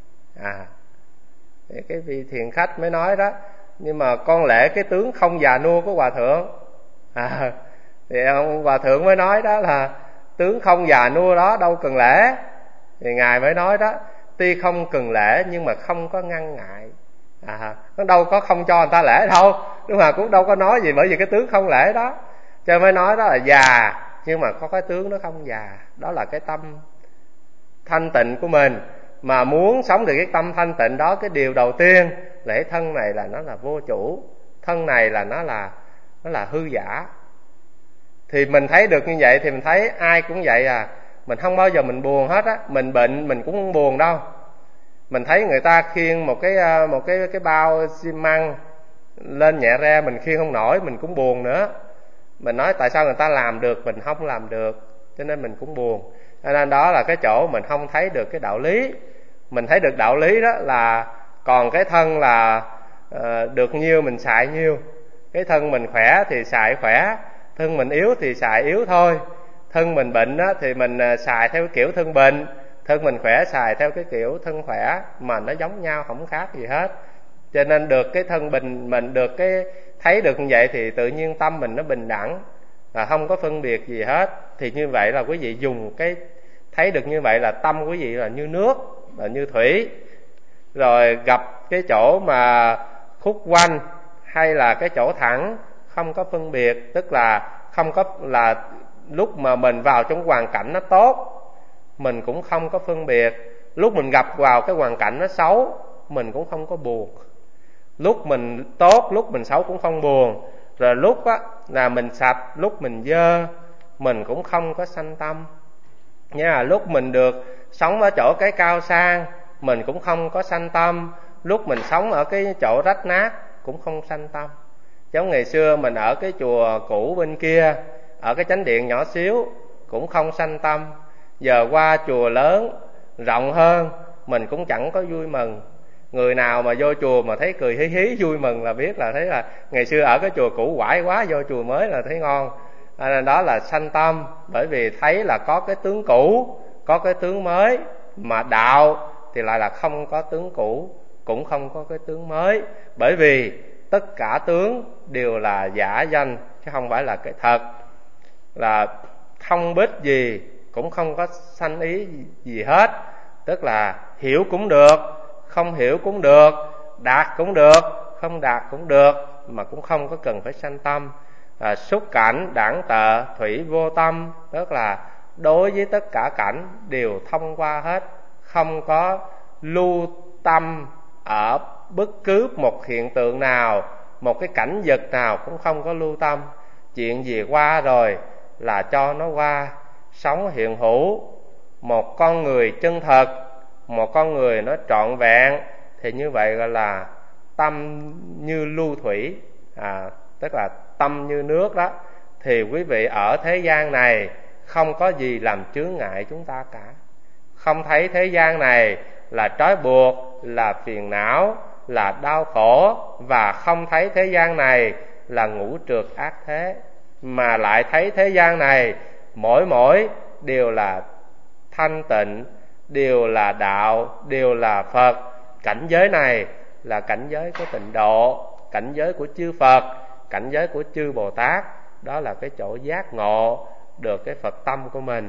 Thì cái vị thiền khách mới nói đó, nhưng mà con lễ cái tướng không già nua của hòa thượng. Thì ông hòa thượng mới nói đó là tướng không già nua đó đâu cần lễ. Thì Ngài mới nói đó, tuy không cần lễ nhưng mà không có ngăn ngại. Nó đâu có không cho người ta lễ đâu, đúng mà cũng đâu có nói gì, bởi vì cái tướng không lễ đó. Cho mới nói đó là già nhưng mà có cái tướng nó không già. Đó là cái tâm thanh tịnh của mình. Mà muốn sống được cái tâm thanh tịnh đó, cái điều đầu tiên lễ thân này là nó là vô chủ, thân này là nó là hư giả. Thì mình thấy được như vậy thì mình thấy ai cũng vậy à. Mình không bao giờ mình buồn hết á. Mình bệnh mình cũng không buồn đâu. Mình thấy người ta khiêng một cái bao xi măng lên nhẹ re, mình khiêng không nổi, mình cũng buồn nữa. Mình nói tại sao người ta làm được mình không làm được, cho nên mình cũng buồn. Cho nên đó là cái chỗ mình không thấy được cái đạo lý. Mình thấy được đạo lý đó là còn cái thân là được nhiêu mình xài nhiêu. Cái thân mình khỏe thì xài khỏe, thân mình yếu thì xài yếu thôi. Thân mình bệnh đó thì mình xài theo cái kiểu thân bệnh, thân mình khỏe xài theo cái kiểu thân khỏe, mà nó giống nhau không khác gì hết. Cho nên được cái thân mình được cái thấy được như vậy thì tự nhiên tâm mình nó bình đẳng và không có phân biệt gì hết. Thì như vậy là quý vị dùng cái thấy được như vậy là tâm quý vị là như nước, là như thủy. Rồi gặp cái chỗ mà khúc quanh hay là cái chỗ thẳng không có phân biệt, tức là không có là lúc mà mình vào trong hoàn cảnh nó tốt mình cũng không có phân biệt, lúc mình gặp vào cái hoàn cảnh nó xấu mình cũng không có buồn. Lúc mình tốt lúc mình xấu cũng không buồn. Rồi lúc á là mình sạch lúc mình dơ, mình cũng không có sanh tâm nha. Lúc mình được sống ở chỗ cái cao sang, mình cũng không có sanh tâm. Lúc mình sống ở cái chỗ rách nát cũng không sanh tâm. Giống ngày xưa mình ở cái chùa cũ bên kia, ở cái chánh điện nhỏ xíu cũng không sanh tâm. Giờ qua chùa lớn rộng hơn, mình cũng chẳng có vui mừng. Người nào mà vô chùa mà thấy cười hí hí vui mừng là biết là thấy là ngày xưa ở cái chùa cũ quải quá, vô chùa mới là thấy ngon. Đó là sanh tâm, bởi vì thấy là có cái tướng cũ, có cái tướng mới. Mà đạo thì lại là không có tướng cũ, cũng không có cái tướng mới. Bởi vì tất cả tướng đều là giả danh, chứ không phải là cái thật. Là không biết gì, cũng không có sanh ý gì hết. Tức là hiểu cũng được, không hiểu cũng được, đạt cũng được, không đạt cũng được, mà cũng không có cần phải sanh tâm. Xúc cảnh đẳng tợ thủy vô tâm, tức là đối với tất cả cảnh đều thông qua hết, không có lưu tâm ở bất cứ một hiện tượng nào, một cái cảnh vật nào cũng không có lưu tâm. Chuyện gì qua rồi là cho nó qua. Sống hiện hữu, một con người chân thật, một con người nó trọn vẹn, thì như vậy gọi là tâm như lưu thủy, tức là tâm như nước đó. Thì quý vị ở thế gian này không có gì làm chướng ngại chúng ta cả. Không thấy thế gian này là trói buộc, là phiền não, là đau khổ, và không thấy thế gian này là ngũ trược ác thế, mà lại thấy thế gian này mỗi đều là thanh tịnh, đều là đạo, đều là Phật. Cảnh giới này là cảnh giới của tịnh độ, cảnh giới của chư Phật, cảnh giới của chư Bồ Tát. Đó là cái chỗ giác ngộ được cái Phật tâm của mình.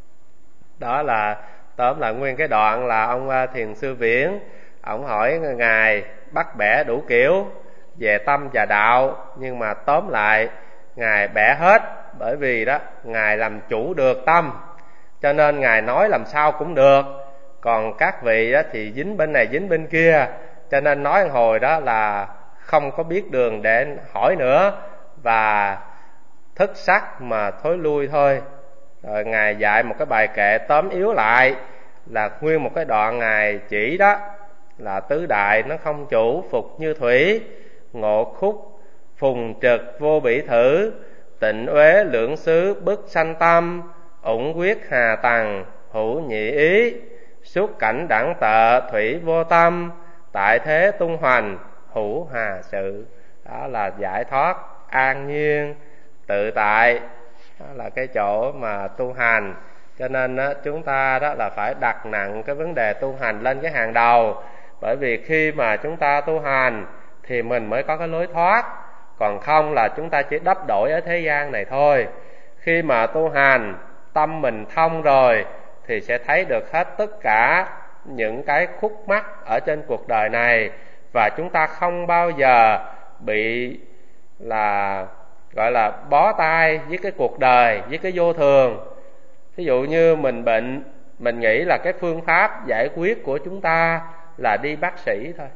Đó là tóm lại nguyên cái đoạn là ông Thiền Sư Viễn, ông hỏi Ngài bắt bẻ đủ kiểu về tâm và đạo, nhưng mà tóm lại Ngài bẻ hết. Bởi vì đó Ngài làm chủ được tâm, cho nên Ngài nói làm sao cũng được. Còn các vị đó thì dính bên này dính bên kia, cho nên nói một hồi đó là không có biết đường để hỏi nữa, và thức sắc mà thối lui thôi. Rồi Ngài dạy một cái bài kệ tóm yếu lại, là nguyên một cái đoạn Ngài chỉ đó là tứ đại nó không chủ, phục như thủy, ngộ khúc phùng trực vô bỉ thử, tịnh uế lưỡng xứ bức sanh tâm, ủng quyết hà tầng hữu nhị ý, xuất cảnh đẳng tợ thủy vô tâm, tại thế tung hoành hữu hà sự. Đó là giải thoát an nhiên tự tại, đó là cái chỗ mà tu hành. Cho nên chúng ta đó là phải đặt nặng cái vấn đề tu hành lên cái hàng đầu. Bởi vì khi mà chúng ta tu hành thì mình mới có cái lối thoát, còn không là chúng ta chỉ đắp đổi ở thế gian này thôi. Khi mà tu hành, tâm mình thông rồi thì sẽ thấy được hết tất cả những cái khúc mắc ở trên cuộc đời này, và chúng ta không bao giờ bị là gọi là bó tay với cái cuộc đời, với cái vô thường. Ví dụ như mình bệnh, mình nghĩ là cái phương pháp giải quyết của chúng ta là đi bác sĩ thôi.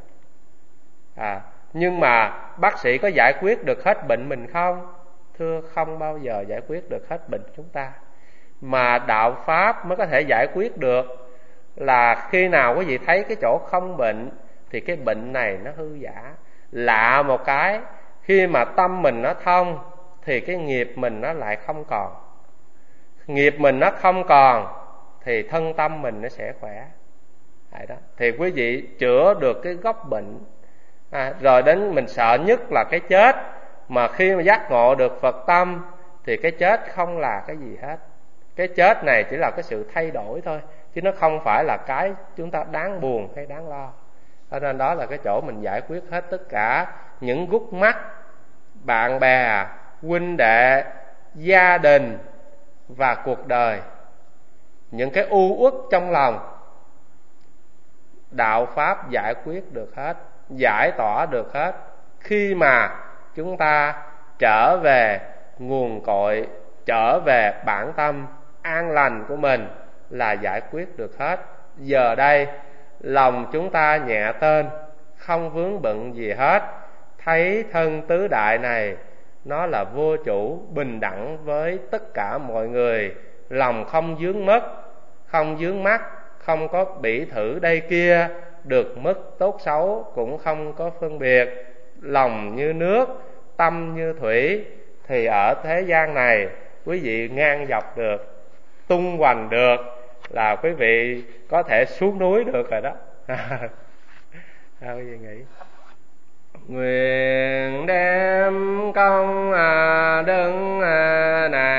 Nhưng mà bác sĩ có giải quyết được hết bệnh mình không? Thưa, không bao giờ giải quyết được hết bệnh chúng ta. Mà đạo Pháp mới có thể giải quyết được. Là khi nào quý vị thấy cái chỗ không bệnh thì cái bệnh này nó hư giả. Lạ một cái, khi mà tâm mình nó thông thì cái nghiệp mình nó lại không còn. Nghiệp mình nó không còn thì thân tâm mình nó sẽ khỏe. Đó. Thì quý vị chữa được cái gốc bệnh. Rồi đến mình sợ nhất là cái chết. Mà khi mà giác ngộ được Phật tâm thì cái chết không là cái gì hết. Cái chết này chỉ là cái sự thay đổi thôi, chứ nó không phải là cái chúng ta đáng buồn hay đáng lo. Cho nên đó là cái chỗ mình giải quyết hết tất cả những gút mắt bạn bè, huynh đệ, gia đình và cuộc đời. Những cái u uất trong lòng, đạo Pháp giải quyết được hết, giải tỏa được hết. Khi mà chúng ta trở về nguồn cội, trở về bản tâm an lành của mình là giải quyết được hết. Giờ đây lòng chúng ta nhẹ tên, không vướng bận gì hết, thấy thân tứ đại này nó là vô chủ, bình đẳng với tất cả mọi người, lòng không vướng mắc, không vướng mắc, không có bỉ thử đây kia, được mất tốt xấu cũng không có phân biệt, lòng như nước, tâm như thủy, thì ở thế gian này quý vị ngang dọc được, tung hoành được, là quý vị có thể xuống núi được rồi đó. Sao quý vị nghĩ? Nguyện đem công đức này